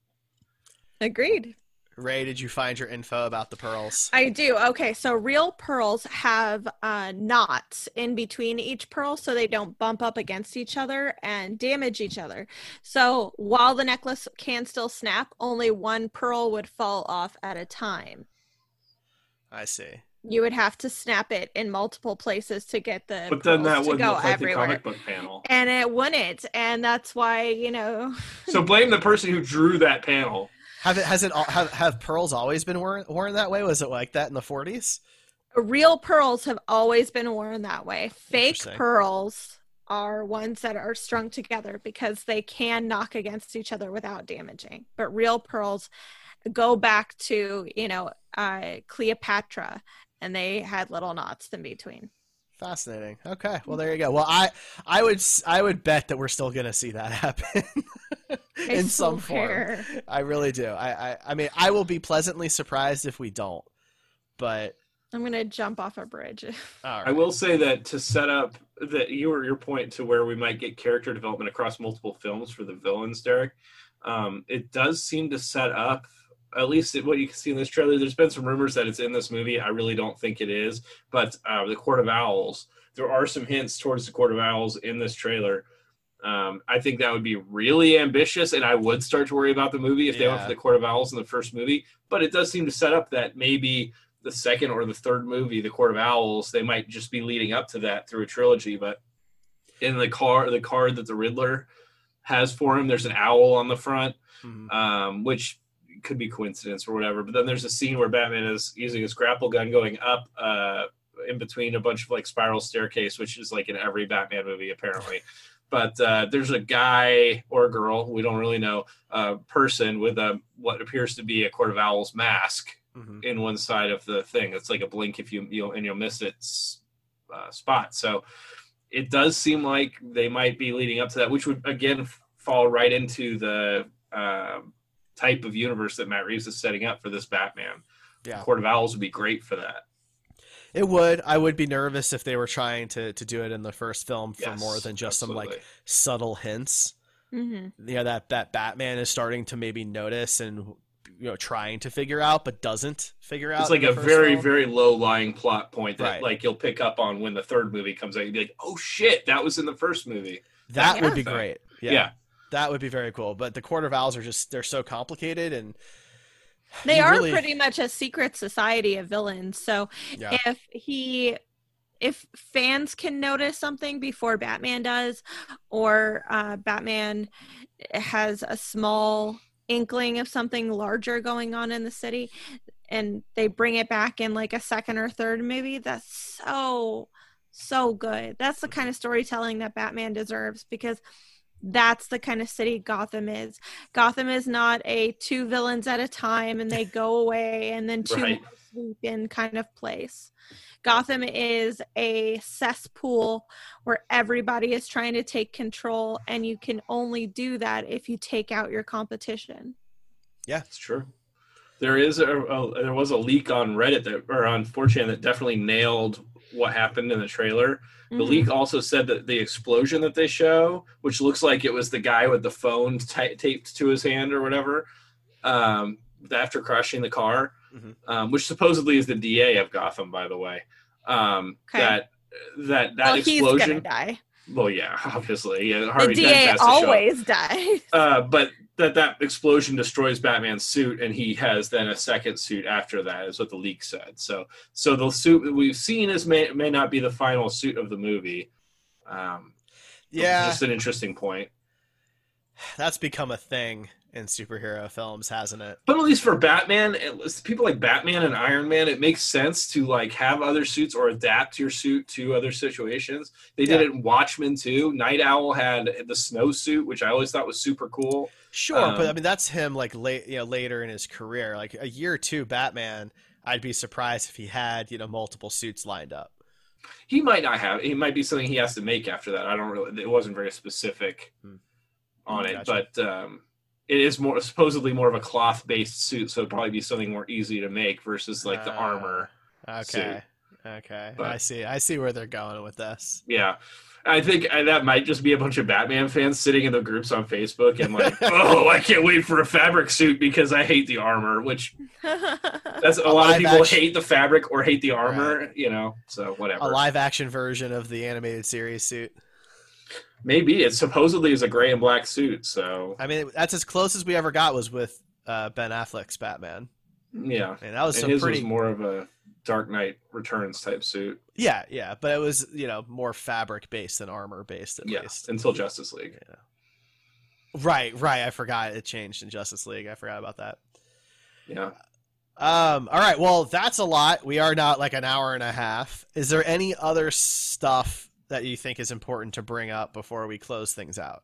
Agreed. Ray, did you find your info about the pearls? I do. Okay, so real pearls have knots in between each pearl so they don't bump up against each other and damage each other. So while the necklace can still snap, only one pearl would fall off at a time. I see. You would have to snap it in multiple places to get the But then that pearls to wouldn't go look like everywhere. the comic book panel. And it wouldn't, and that's why, So blame the person who drew that panel. Have pearls always been worn that way? Was it like that in the 40s? Real pearls have always been worn that way. Fake pearls are ones that are strung together because they can knock against each other without damaging. But real pearls go back to, Cleopatra, and they had little knots in between. Fascinating. Okay, well there you go. Well, I would bet that we're still gonna see that happen in some form. I really do. I mean, I will be pleasantly surprised if we don't. But I'm gonna jump off a bridge. all right. I will say that to set up that your point to where we might get character development across multiple films for the villains, Derek, it does seem to set up, at least what you can see in this trailer. There's been some rumors that it's in this movie. I really don't think it is, but the Court of Owls, there are some hints towards the Court of Owls in this trailer. I think that would be really ambitious, and I would start to worry about the movie if they went for the Court of Owls in the first movie. But it does seem to set up that maybe the second or the third movie, the Court of Owls, they might just be leading up to that through a trilogy. But in the card that the Riddler has for him, there's an owl on the front, which could be coincidence or whatever. But then there's a scene where Batman is using his grapple gun going up in between a bunch of like spiral staircase, which is like in every Batman movie apparently. But there's a guy or a girl, we don't really know, person with what appears to be a Court of Owls mask in one side of the thing. It's like a blink if you'll miss it spot. So it does seem like they might be leading up to that, which would again fall right into the type of universe that Matt Reeves is setting up for this Batman. Yeah, Court of Owls would be great for that. It would. I would be nervous if they were trying to do it in the first film for more than just some like subtle hints. That Batman is starting to maybe notice and trying to figure out, but doesn't figure out. It's like a very, very low lying plot point that like you'll pick up on when the third movie comes out. You'll be like, oh shit, that was in the first movie. That would be great. Yeah. That would be very cool. But the Court of Owls they're so complicated, and they are pretty much a secret society of villains. So if fans can notice something before Batman does, or Batman has a small inkling of something larger going on in the city, and they bring it back in like a second or third movie, that's so good. That's the kind of storytelling that Batman deserves, because that's the kind of city Gotham is. Gotham is not a two villains at a time and they go away and then two more sweep in kind of place. Gotham is a cesspool where everybody is trying to take control, and you can only do that if you take out your competition. Yeah, it's true. There was a leak on Reddit or on 4chan that definitely nailed what happened in the trailer. The leak also said that the explosion that they show, which looks like it was the guy with the phone taped to his hand or whatever, after crashing the car, which supposedly is the DA of Gotham, by the way. That explosion. He's gonna die. Well, yeah, obviously. Yeah, Harvey the DA always dies. But that explosion destroys Batman's suit, and he has then a second suit after that, is what the leak said. So the suit that we've seen may not be the final suit of the movie. Just an interesting point. That's become a thing in superhero films, hasn't it? But at least for Batman, people like Batman and Iron Man, it makes sense to like have other suits or adapt your suit to other situations. They did it in Watchmen too. Night Owl had the snow suit, which I always thought was super cool. Sure, but I mean that's him like later in his career, like a year or two Batman. I'd be surprised if he had multiple suits lined up. He might not have. It might be something he has to make after that. I don't really. It wasn't very specific on it, but. It is supposedly more of a cloth-based suit, so it'd probably be something more easy to make versus like the armor. Okay. But, I see where they're going with this. Yeah, I think that might just be a bunch of Batman fans sitting in the groups on Facebook and like, oh, I can't wait for a fabric suit because I hate the armor. Which that's a lot of people hate the fabric or hate the armor. Right. So whatever. A live-action version of the animated series suit. Maybe it supposedly is a gray and black suit. So I mean, that's as close as we ever got was with Ben Affleck's Batman. Yeah, and that was his was more of a Dark Knight Returns type suit. Yeah, but it was more fabric based than armor based at least until Justice League. Yeah. Right. I forgot it changed in Justice League. I forgot about that. Yeah. All right. Well, that's a lot. We are not like an hour and a half. Is there any other stuff that you think is important to bring up before we close things out?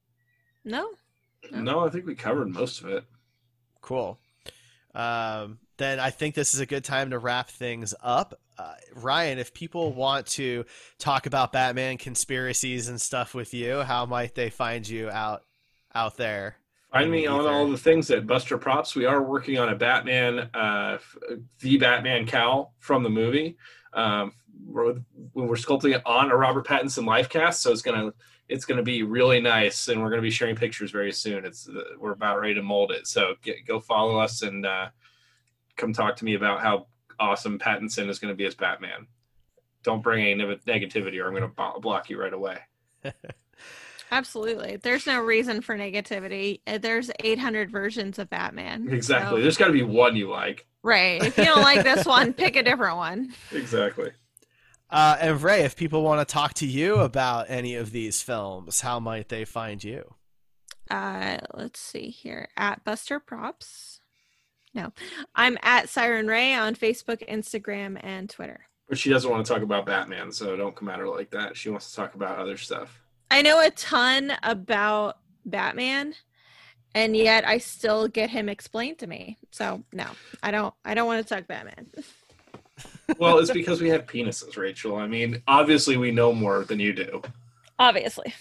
No, I think we covered most of it. Cool. then I think this is a good time to wrap things up. Ryan, if people want to talk about Batman conspiracies and stuff with you, how might they find you out there? Find me on all the things at Buster Props. We are working on a Batman, the Batman cowl from the movie. We're sculpting it on a Robert Pattinson life cast, so it's gonna be really nice, and we're gonna be sharing pictures very soon. We're about ready to mold it, so go follow us and come talk to me about how awesome Pattinson is going to be as Batman. Don't bring any negativity, or I'm going to block you right away. Absolutely. There's no reason for negativity. There's 800 versions of Batman. Exactly. So. There's got to be one you like. Right. If you don't like this one, pick a different one. Exactly. And Ray, if people want to talk to you about any of these films, how might they find you? Let's see here. At Buster Props. No. I'm at Siren Ray on Facebook, Instagram, and Twitter. But she doesn't want to talk about Batman, so don't come at her like that. She wants to talk about other stuff. I know a ton about Batman, and yet I still get him explained to me. So no, I don't want to talk Batman. Well, it's because we have penises, Rachel. I mean, obviously we know more than you do. Obviously.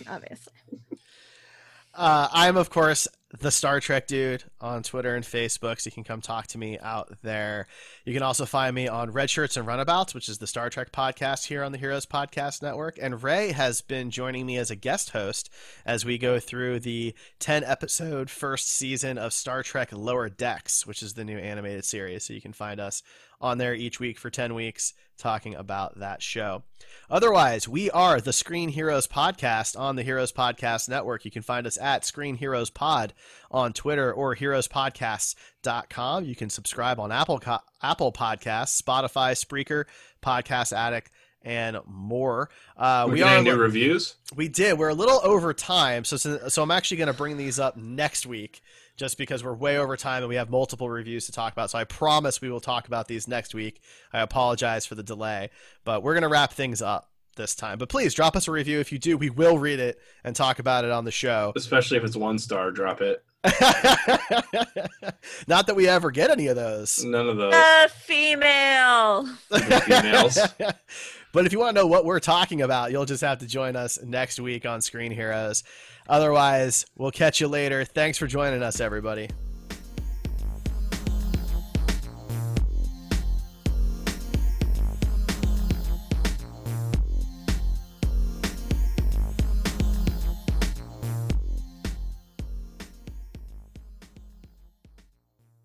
I'm, of course, the Star Trek Dude on Twitter and Facebook, so you can come talk to me out there. You can also find me on Red Shirts and Runabouts, which is the Star Trek podcast here on the Heroes Podcast Network. And Ray has been joining me as a guest host as we go through the 10-episode first season of Star Trek Lower Decks, which is the new animated series. So you can find us on there each week for 10 weeks talking about that show. Otherwise, we are the Screen Heroes Podcast on the Heroes Podcast Network. You can find us at Screen Heroes Pod on Twitter or heroespodcasts.com. You can subscribe on Apple Podcasts, Spotify, Spreaker, Podcast Addict, and more. We got new reviews? We did. We're a little over time, so I'm actually going to bring these up next week just because we're way over time and we have multiple reviews to talk about. So I promise we will talk about these next week. I apologize for the delay, but we're going to wrap things up this time. But please drop us a review. If you do, we will read it and talk about it on the show. Especially if it's 1 star, drop it. Not that we ever get any of those. None of those. Female. Females. But if you want to know what we're talking about, you'll just have to join us next week on Screen Heroes. Otherwise, we'll catch you later. Thanks for joining us, everybody.